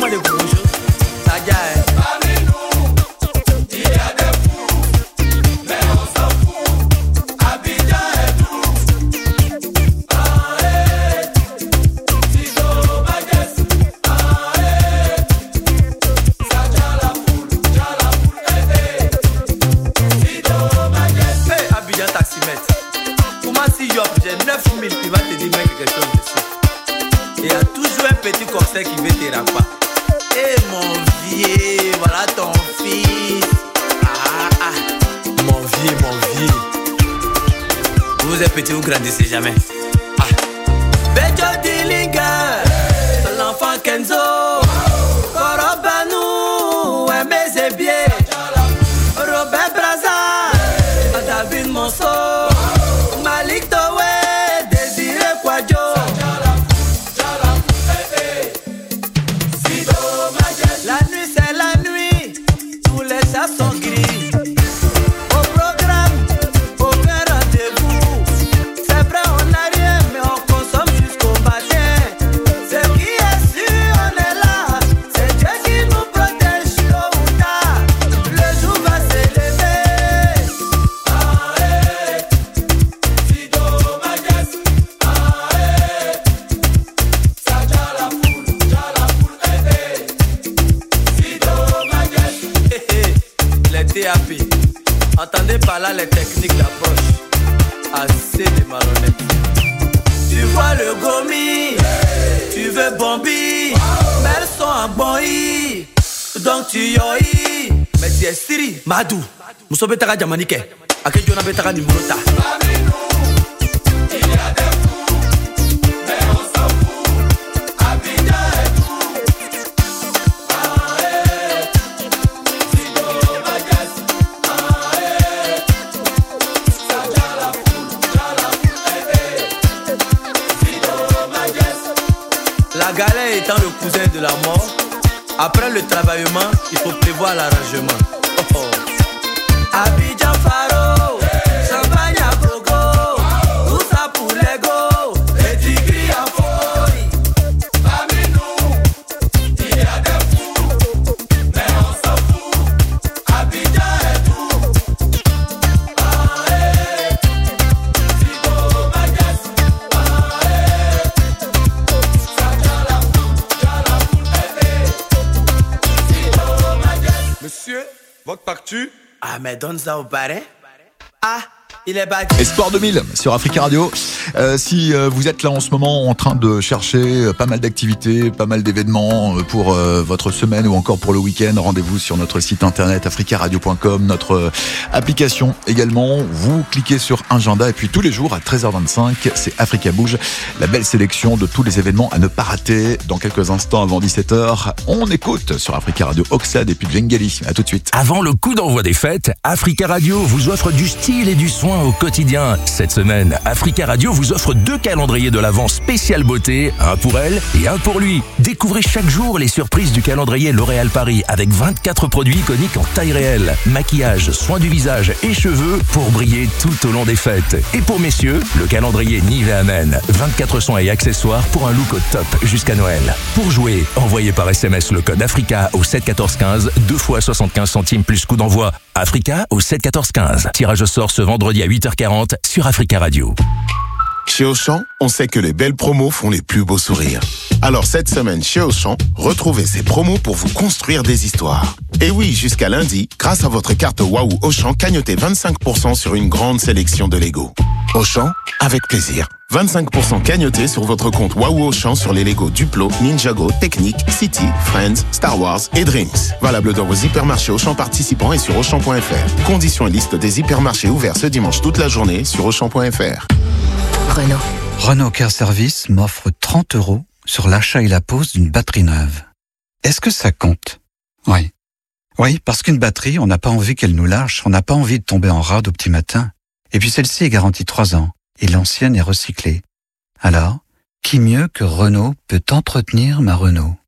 les gros jeux. Ça y est. Parmi nous, il y a des fous, mais on s'en fout. Abidjan est tout. Ah eh, Sido Majes. Ah eh, ça tient la foule, tient la foule, eh eh. Sido Majes. Hey, Abidjan taximètre. Comment si Yop, j'ai neuf mille, il va te dire mec quelque chose dessus. Il y a toujours un petit corset qui veut te rapper. Eh mon vieux, voilà ton fils. Ah ah, mon vieux, mon vieux. Vous êtes petit, vous grandissez jamais. Ah. Bejo Dillinger, l'enfant Kenzo. Korobanu, Aimé Zébier. Robert Braza, David Monceau. Malik Towe, Désiré Kwadjo. La nuit c'est la nuit, tous les chats sont gris. Au programme, aucun rendez-vous. C'est vrai on n'a rien mais on consomme jusqu'au matin. Ce qui est sûr on est là, c'est Dieu qui nous protège tôt ou tard. Le jour va s'élever. Ah eh, Sido Majes. Ah eh, ça tient la foule, tient la foule, eh eh. Sido Majes. Hé hé, les T A P. Entendez par là les techniques d'approche. Assez de malhonnêtes. Tu vois le gomi, tu veux bombi, mais elles sont en boi. Donc tu yoi. Mais tu es Siri, Madou. Mousso betara jamanike. Ake jona betara nimbrota. Parmi nous, il y a des fous, mais on s'en fout. Abidjan est tout. Ah eh, Sido Majes. Ah eh, ça tient la foule, tient la foule, eh eh. Sido Majes. La galère étant le cousin de la mort, après le travaillement, il faut prévoir l'arrangement. Oh, oh. Abidjan Faro, champagne à gogo, tout ça pour l'ego, les tigris à folie. Parmi nous, il y a des fous, mais on s'en fout. Abidjan est tout. Ah eh, Sido Majes. Ah eh, ça tient la foule, tient la foule, eh eh. Sido Majes. Monsieur, votre facture? Ah, mais donne ça au parrain. Ah, il est battu. Espoir deux mille sur Africa Radio. Euh, si euh, vous êtes là en ce moment en train de chercher euh, pas mal d'activités, pas mal d'événements euh, pour euh, votre semaine ou encore pour le week-end, rendez-vous sur notre site internet africa radio point com, notre euh, application également. Vous cliquez sur agenda et puis tous les jours à treize heures vingt-cinq, c'est Africa Bouge, la belle sélection de tous les événements à ne pas rater. Dans quelques instants avant dix-sept heures, on écoute sur Africa Radio Oxlade et puis Djengeli. À tout de suite. Avant le coup d'envoi des fêtes, Africa Radio vous offre du style et du soin au quotidien. Cette semaine, Africa Radio vous offre deux calendriers de l'Avent spécial beauté, un pour elle et un pour lui. Découvrez chaque jour les surprises du calendrier L'Oréal Paris avec vingt-quatre produits iconiques en taille réelle. Maquillage, soins du visage et cheveux pour briller tout au long des fêtes. Et pour messieurs, le calendrier Nivea Men. vingt-quatre soins et accessoires pour un look au top jusqu'à Noël. Pour jouer, envoyez par S M S le code Africa au sept quatorze quinze, deux fois soixante-quinze centimes plus coût d'envoi. Africa au sept quatorze quinze. Tirage au sort ce vendredi à huit heures quarante sur Africa Radio. Chez Auchan, on sait que les belles promos font les plus beaux sourires. Alors cette semaine chez Auchan, retrouvez ces promos pour vous construire des histoires. Et oui, jusqu'à lundi, grâce à votre carte Waouh Auchan, cagnotez vingt-cinq pour cent sur une grande sélection de Lego. Auchan, avec plaisir. vingt-cinq pour cent cagnotés sur votre compte Waouh Auchan sur les Lego Duplo, Ninjago, Technique, City, Friends, Star Wars et Dreams. Valable dans vos hypermarchés Auchan participants et sur Auchan point F R. Conditions et liste des hypermarchés ouverts ce dimanche toute la journée sur Auchan point F R. Renault. Renault Car Service m'offre trente euros sur l'achat et la pose d'une batterie neuve. Est-ce que ça compte? Oui. Oui, parce qu'une batterie, on n'a pas envie qu'elle nous lâche, on n'a pas envie de tomber en rade au petit matin. Et puis celle-ci est garantie trois ans, et l'ancienne est recyclée. Alors, qui mieux que Renault peut entretenir ma Renault?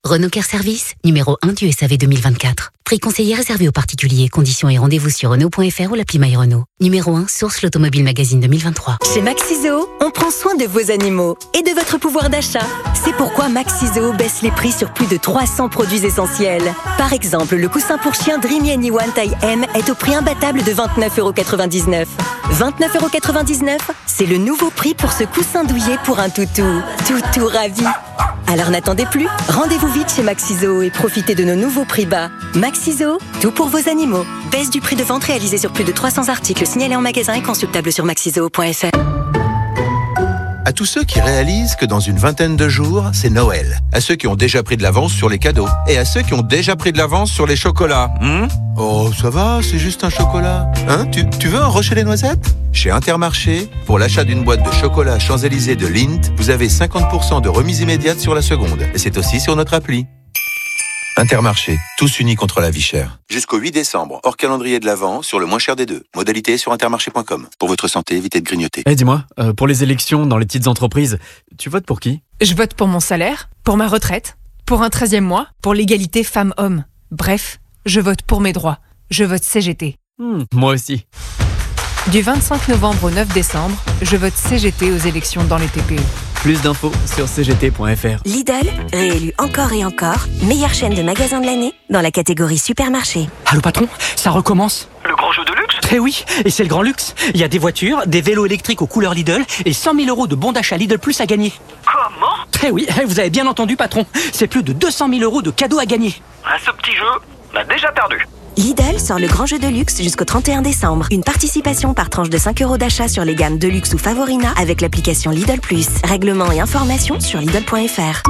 Renault Care Service, numéro un du S A V deux mille vingt-quatre. Prix conseillé réservé aux particuliers. Conditions et rendez-vous sur Renault point F R ou l'appli My Renault. Numéro un, source l'Automobile Magazine deux mille vingt-trois. Chez Maxiso, on prend soin de vos animaux et de votre pouvoir d'achat. C'est pourquoi Maxiso baisse les prix sur plus de trois cents produits essentiels. Par exemple, le coussin pour chien Dreamy Anyone taille M est au prix imbattable de vingt-neuf euros quatre-vingt-dix-neuf. vingt-neuf euros quatre-vingt-dix-neuf, c'est le nouveau prix pour ce coussin douillet pour un toutou. Toutou ravi. Alors n'attendez plus, rendez-vous vite chez Maxiso et profitez de nos nouveaux prix bas. Maxiso, tout pour vos animaux. Baisse du prix de vente réalisée sur plus de trois cents articles signalés en magasin et consultables sur maxiso point F R. À tous ceux qui réalisent que dans une vingtaine de jours, c'est Noël. À ceux qui ont déjà pris de l'avance sur les cadeaux. Et à ceux qui ont déjà pris de l'avance sur les chocolats. Hmm oh, ça va, c'est juste un chocolat. Hein, tu, tu veux un rocher les noisettes ? Chez Intermarché, pour l'achat d'une boîte de chocolat Champs-Élysées de Lindt, vous avez cinquante pour cent de remise immédiate sur la seconde. Et c'est aussi sur notre appli. Intermarché, tous unis contre la vie chère. Jusqu'au huit décembre, hors calendrier de l'Avent, sur le moins cher des deux. Modalité sur intermarché point com. Pour votre santé, évitez de grignoter. Eh, dis-moi, euh, pour les élections dans les petites entreprises, tu votes pour qui ? Je vote pour mon salaire, pour ma retraite, pour un treizième mois, pour l'égalité femmes-hommes. Bref, je vote pour mes droits. Je vote C G T. Mmh, moi aussi. Du vingt-cinq novembre au neuf décembre, je vote C G T aux élections dans les T P E. Plus d'infos sur c g t point f r. Lidl, réélu encore et encore, meilleure chaîne de magasins de l'année dans la catégorie supermarché. Allô patron, ça recommence. Le grand jeu de luxe ? Eh oui, et c'est le grand luxe. Il y a des voitures, des vélos électriques aux couleurs Lidl et cent mille euros de bons d'achat Lidl Plus à gagner. Comment ? Eh oui, vous avez bien entendu patron, c'est plus de deux cent mille euros de cadeaux à gagner. À ce petit jeu, on a déjà perdu. Lidl sort le grand jeu de luxe jusqu'au trente et un décembre. Une participation par tranche de cinq euros d'achat sur les gammes Deluxe ou Favorina avec l'application Lidl Plus. Règlement et informations sur Lidl point F R.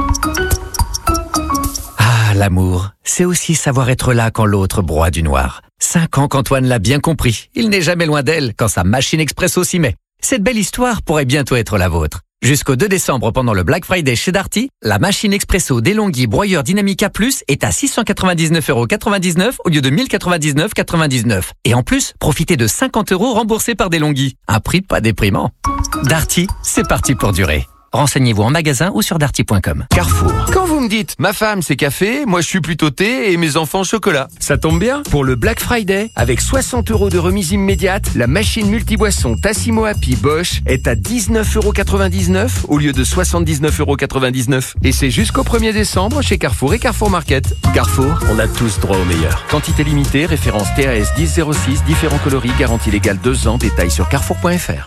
Ah, l'amour, c'est aussi savoir être là quand l'autre broie du noir. Cinq ans qu'Antoine l'a bien compris. Il n'est jamais loin d'elle quand sa machine expresso s'y met. Cette belle histoire pourrait bientôt être la vôtre. Jusqu'au deux décembre, pendant le Black Friday chez Darty, la machine expresso DeLonghi broyeur Dynamica Plus est à six cent quatre-vingt-dix-neuf euros quatre-vingt-dix-neuf au lieu de mille quatre-vingt-dix-neuf euros quatre-vingt-dix-neuf. Et en plus, profitez de cinquante euros remboursés par DeLonghi. Un prix pas déprimant. Darty, c'est parti pour durer. Renseignez-vous en magasin ou sur darty point com. Carrefour. Quand vous me dites, ma femme c'est café, moi je suis plutôt thé et mes enfants chocolat. Ça tombe bien, pour le Black Friday, avec soixante euros de remise immédiate, la machine multiboisson Tassimo Happy Bosch est à dix-neuf euros quatre-vingt-dix-neuf au lieu de soixante-dix-neuf euros quatre-vingt-dix-neuf. Et c'est jusqu'au premier décembre chez Carrefour et Carrefour Market. Carrefour, on a tous droit au meilleur. Quantité limitée, référence T A S dix zéro six, différents coloris, garantie légale deux ans, détail sur carrefour point f r.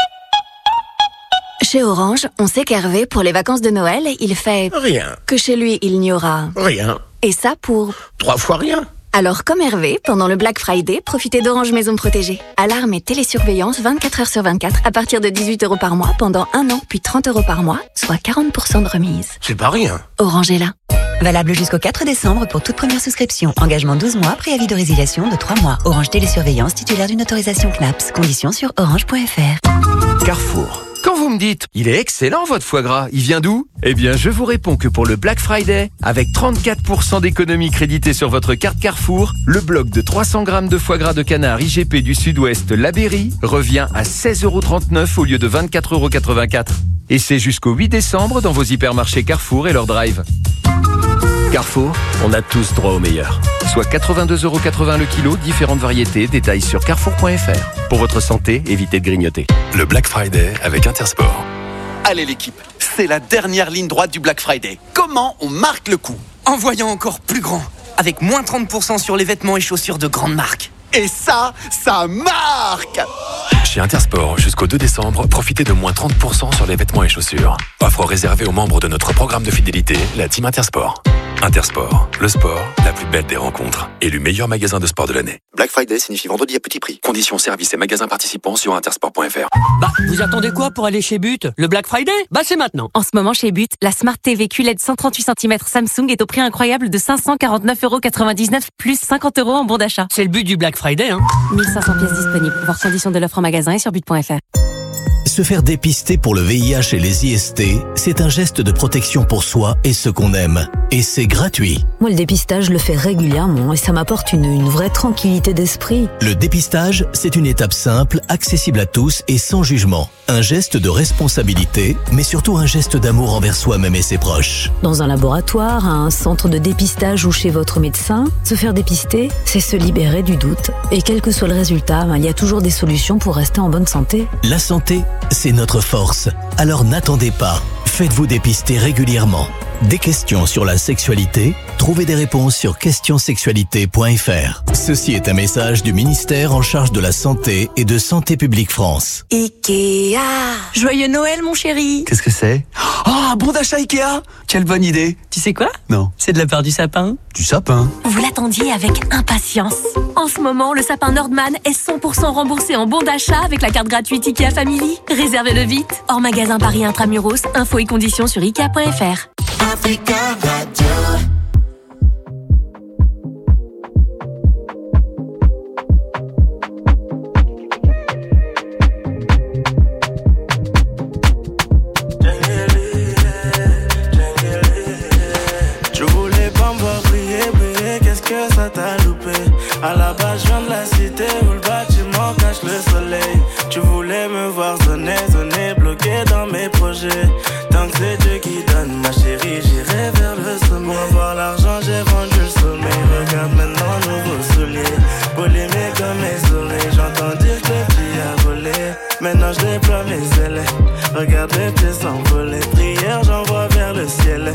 Chez Orange, on sait qu'Hervé, pour les vacances de Noël, il fait... Rien. Que chez lui, il n'y aura... Rien. Et ça pour... Trois fois rien. Alors, comme Hervé, pendant le Black Friday, profitez d'Orange Maison Protégée. Alarme et télésurveillance vingt-quatre heures sur vingt-quatre à partir de dix-huit euros par mois pendant un an, puis trente euros par mois, soit quarante pour cent de remise. C'est pas rien. Orange est là. Valable jusqu'au quatre décembre pour toute première souscription. Engagement douze mois, préavis de résiliation de trois mois. Orange Télésurveillance, titulaire d'une autorisation C N A P S. Conditions sur orange point f r. Carrefour. Quand vous me dites, il est excellent votre foie gras, il vient d'où ? Eh bien, je vous réponds que pour le Black Friday, avec trente-quatre pour cent d'économie créditée sur votre carte Carrefour, le bloc de trois cents grammes de foie gras de canard I G P du Sud-Ouest La Berry revient à seize euros trente-neuf au lieu de vingt-quatre euros quatre-vingt-quatre. Et c'est jusqu'au huit décembre dans vos hypermarchés Carrefour et leur drive. Carrefour, on a tous droit au meilleur. Soit quatre-vingt-deux euros quatre-vingts le kilo, différentes variétés, détails sur carrefour point f r. Pour votre santé, évitez de grignoter. Le Black Friday avec Intersport. Allez l'équipe, c'est la dernière ligne droite du Black Friday. Comment on marque le coup ? En voyant encore plus grand, avec moins trente pour cent sur les vêtements et chaussures de grandes marques. Et ça, ça marque ! Chez Intersport, jusqu'au deux décembre, profitez de moins trente pour cent sur les vêtements et chaussures. Offre réservée aux membres de notre programme de fidélité, la Team Intersport. Intersport, le sport, la plus belle des rencontres. Élu meilleur magasin de sport de l'année. Black Friday signifie vendredi à petit prix. Conditions, services et magasins participants sur intersport point f r. Bah, vous attendez quoi pour aller chez But ? Le Black Friday ? Bah, c'est maintenant. En ce moment, chez But, la Smart T V Q L E D cent trente-huit centimètres Samsung est au prix incroyable de cinq cent quarante-neuf euros quatre-vingt-dix-neuf plus cinquante euros en bon d'achat. C'est le but du Black Friday, hein ? mille cinq cents pièces disponibles. Voir conditions de l'offre en magasin et sur but point f r. Se faire dépister pour le V I H et les I S T, c'est un geste de protection pour soi et ceux qu'on aime. Et c'est gratuit. Moi, le dépistage, je le fais régulièrement et ça m'apporte une, une vraie tranquillité d'esprit. Le dépistage, c'est une étape simple, accessible à tous et sans jugement. Un geste de responsabilité, mais surtout un geste d'amour envers soi-même et ses proches. Dans un laboratoire, un centre de dépistage ou chez votre médecin, se faire dépister, c'est se libérer du doute. Et quel que soit le résultat, il y a toujours des solutions pour rester en bonne santé. La santé, c'est notre force. Alors n'attendez pas. Faites-vous dépister régulièrement. Des questions sur la sexualité? Trouvez des réponses sur questions sexualité point f r. Ceci est un message du ministère en charge de la Santé et de Santé publique France. Ikea. Joyeux Noël, mon chéri. Qu'est-ce que c'est? Ah, bon d'achat Ikea. Quelle bonne idée. Tu sais quoi? Non. C'est de la part du sapin. Du sapin? Vous l'attendiez avec impatience. En ce moment, le sapin Nordman est cent pour cent remboursé en bon d'achat avec la carte gratuite Ikea Family. Réservez-le vite. Hors magasin Paris Intramuros, infos et conditions sur ikea point f r. Africa Radio. Tu voulais pas me voir briller, briller, qu'est-ce que ça t'a loupé? À la base, je viens de la cité où le bâtiment cache le soleil. Tu voulais me voir zoner, zoner, bloqué dans mes projets. Tant que c'est Dieu qui donne, ma chérie, j'irai vers le sommet. Pour avoir l'argent, j'ai vendu le sommeil. Regarde maintenant, nouveau soulier. Polémique comme mes oreilles. J'entends dire que le petit a volé. Maintenant, je déploie mes ailes. Regarde les pieds s'envoler. Prière, j'envoie vers le ciel.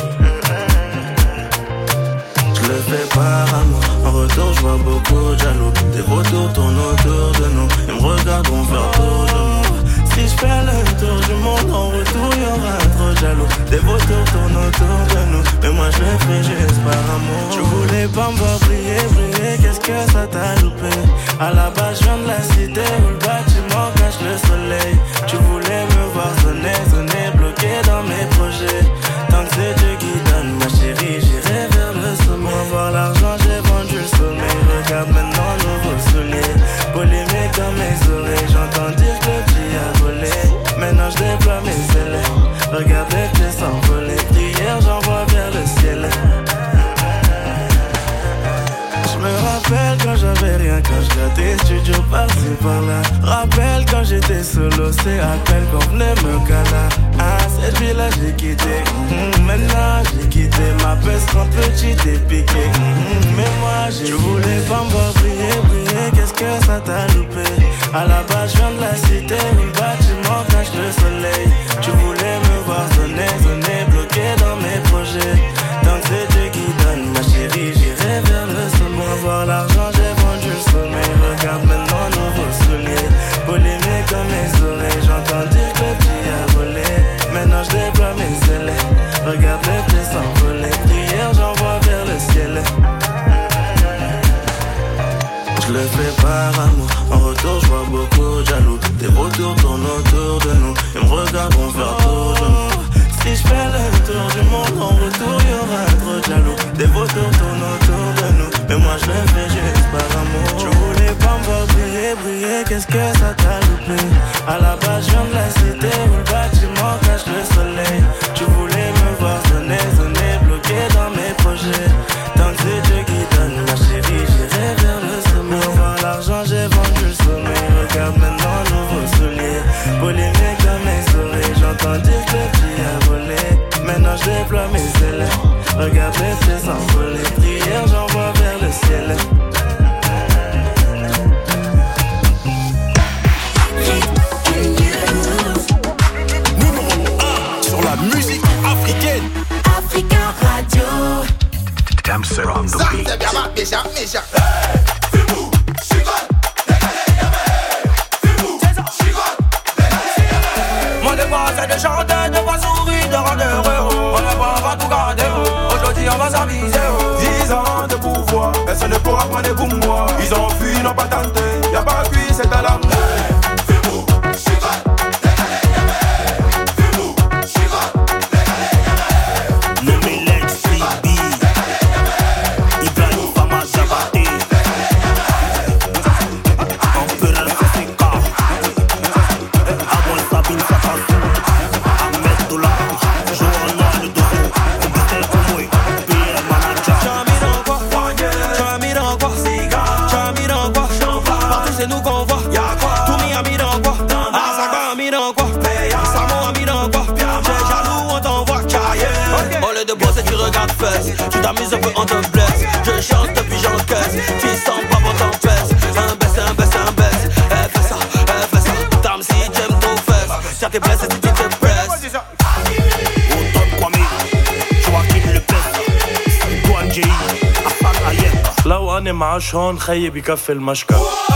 Je le fais par amour. En retour, je vois beaucoup de jaloux. Des vautours tournent autour de nous. Ils me regarderont faire tour de nous. Si je fais le tour du monde, en retour y'aura trop de jaloux. Des vautours tournent autour de nous, mais moi je le fais juste par amour. Tu voulais pas me voir briller, briller, qu'est-ce que ça t'a loupé? À la base je viens de la cité où le bâtiment cache le soleil. Tu voulais me voir sonner, sonner, bloqué dans mes projets. Tant que c'est Dieu qui donne, ma chérie, j'irai vers le sommet. Pour avoir l'argent, j'ai vendu le sommeil. Regarde maintenant, nouveau soulier. Polémique dans mes oreilles, j'entends dire que le petit a volé. Maintenant je déploie mes ailes. Regarde les pieds s'envoler. Prière, j'envoie vers le ciel. Je me rappelle quand j'avais rien, quand je gâtais studio par-ci par-là. Rappelle quand j'étais solo, c'est à peine qu'on venait me caler. Ah, cette vie-là j'ai quitté. Mmh, maintenant j'ai quitté ma peste quand petite et piqué. Mmh, mais moi j'ai. Tu voulais pas me voir briller, briller, qu'est-ce que ça t'a loupé? À la base je viens de la cité où le bâtiment cache le soleil. Tu voulais me voir sonner, sonner, bloqué dans mes projets. Tant que c'est Dieu qui donne, ma chérie, j'irai vers le sommet. Pour avoir l'argent, j'ai vendu le sommeil. Regarde maintenant, nouveau soulier. Polémique dans mes oreilles, j'entends dire que le petit a volé. Maintenant je déploie mes ailes. Regarde les pieds s'envoler. Prière, j'envoie vers le ciel. Je le fais par amour. En retour, je vois beaucoup de jaloux. Des vautours tournent autour de nous. Ils me regardent faire tour de nous. Si je fais le tour du monde, en retour, y'aura trop de jaloux. Des vautours tournent autour de nous. Mais moi, je le fais juste par amour. Tu voulais pas me voir briller, briller, qu'est-ce que ça t'a loupé? À la base, je viens de la cité où le bâtiment cache le soleil. Tu voulais me voir sonner, sonner, bloqué dans mes projets. Tant que c'est Dieu qui donne, ma chérie, j'irai vers le sommet. Pour avoir l'argent, j'ai vendu le sommeil. Regarde maintenant, nouveau soulier. Polémique dans mes oreilles, j'entends dire que le petit a volé. Maintenant, je déploie mes ailes. Regarde les pieds s'envoler. Prière, j'envoie vers le ciel. Numéro un sur la musique africaine. Africa Radio. Damser on the beat. Mon devoir c'est de chanter, de pas sourire, de rendre heureux. On n'a pas tout garder. Aujourd'hui on va s'amuser. Dix ans de pouvoir, personne ne pourra prendre pour moi. Ils ont fui, n'ont pas tenté. Y'a pas cuit, c'est à l'amour. I want fesses. Tu t'amuses un peu, on te blesse. Je chante puis j'encaisse. Tu sens pas bon t'en pèse. Un baisse, un baisse, un baisse. Elle fait ça, elle fait ça. Tam si j'aime ton fesses. Si t'es blessé, si tu te presses. لو أنا معاش هون خيي بكفي المشكل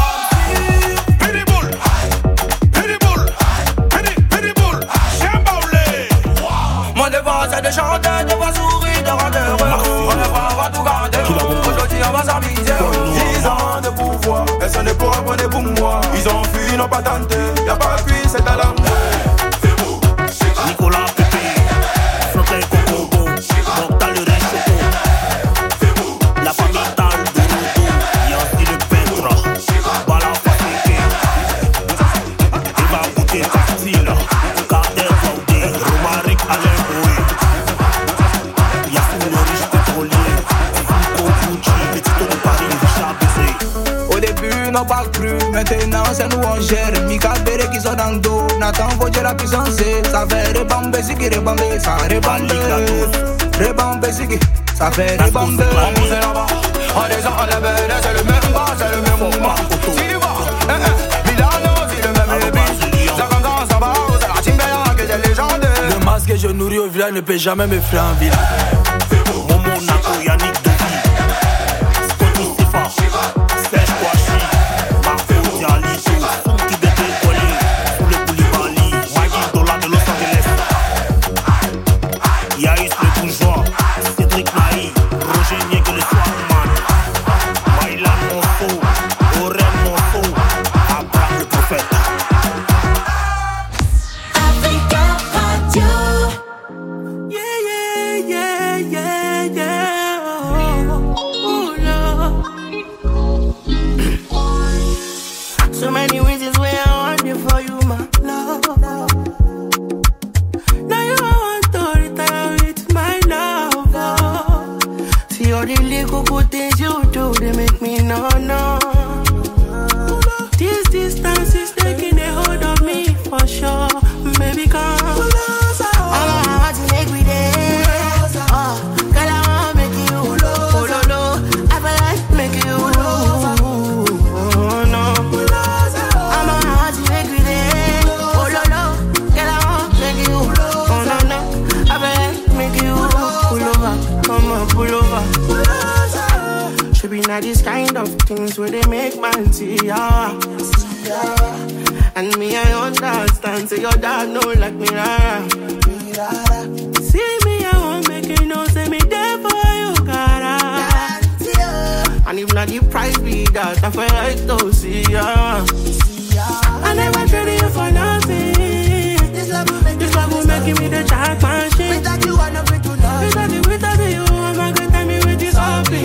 Moi devant c'est de chanter, de voir sourire, de rendre heureux. On ne va tout garder. Aujourd'hui on va s'amuser. Dix ans de pouvoir, et ce n'est pour apprendre pour moi. Ils ont fui, ils n'ont pas tenté. Y'a pas de cuit, c'est à l'amour. Nicolas Pépé, Flotter Coco, donc t'as le reste Choco. La famille Tal de Roto, y'a aussi le peintre. Bala Fatéké, il va goûter Castille, Kader Faudé, Romaric Alain Boué. Y'a sous le riche pétrolier, Fico Gucci, petit de Paris, Richard Bessé. Au début, n'ont pas cru, maintenant c'est nous on gère. Mika Bere qui sont dans le dos, Nathan Vogue la puissance. Ça fait rebamber, si qui rebamber, ça rebambe. Rebamber, si qui, ça fait rebamber. On est là-bas, on descend, on lève, c'est le même bas, c'est le même mouvement. Si tu vas, eh eh, Milano, c'est le même beat. Ça comme ça, ça va, c'est la team Bélan que j'ai légendaire. Le masque que je nourris au village ne peut jamais me faire en ville. Momo Nato, Yannick Devi, Scotty Sefa, Serge Kouachi, Marco Dialito, Funky Bébé Collé, Soule Koulibaly, Maggie Dola de Los Angeles, Yaïs le bourgeois, Cédric Naï, Roger Niègue le Swarman, Maïlan Monceau, Aurel Monceau, Abraham le prophète. Africa Radio. Yeah, yeah, yeah, yeah, yeah. Oh, oh, Lord. So many reasons why I want it for you, my love. Now you want to retire with my love. Oh. See all the little good things you do, they make me no, no. This distance is taking a hold of me for sure. Baby, come. I want to make me there. Oh, girl, I want to make you. Oh, no, no. I feel like make you. Oh, no. I'm a want to make me there. Oh, no, no. Girl, I want to make you. Oh, no, no. I feel like make you. Pull over. Come on, pull over. Should be not this kind of things where they make man see ya. And me, I understand. Say your dad know like me, rara. See me, I won't make you know. Say me there for you, cara. And if not the price be that, I feel like to see ya. I never traded you for nothing. This love will make, this love will make me the jack machine. Without you, I'm not free to love. Without you, without you, I'm not gonna tell me with this happy.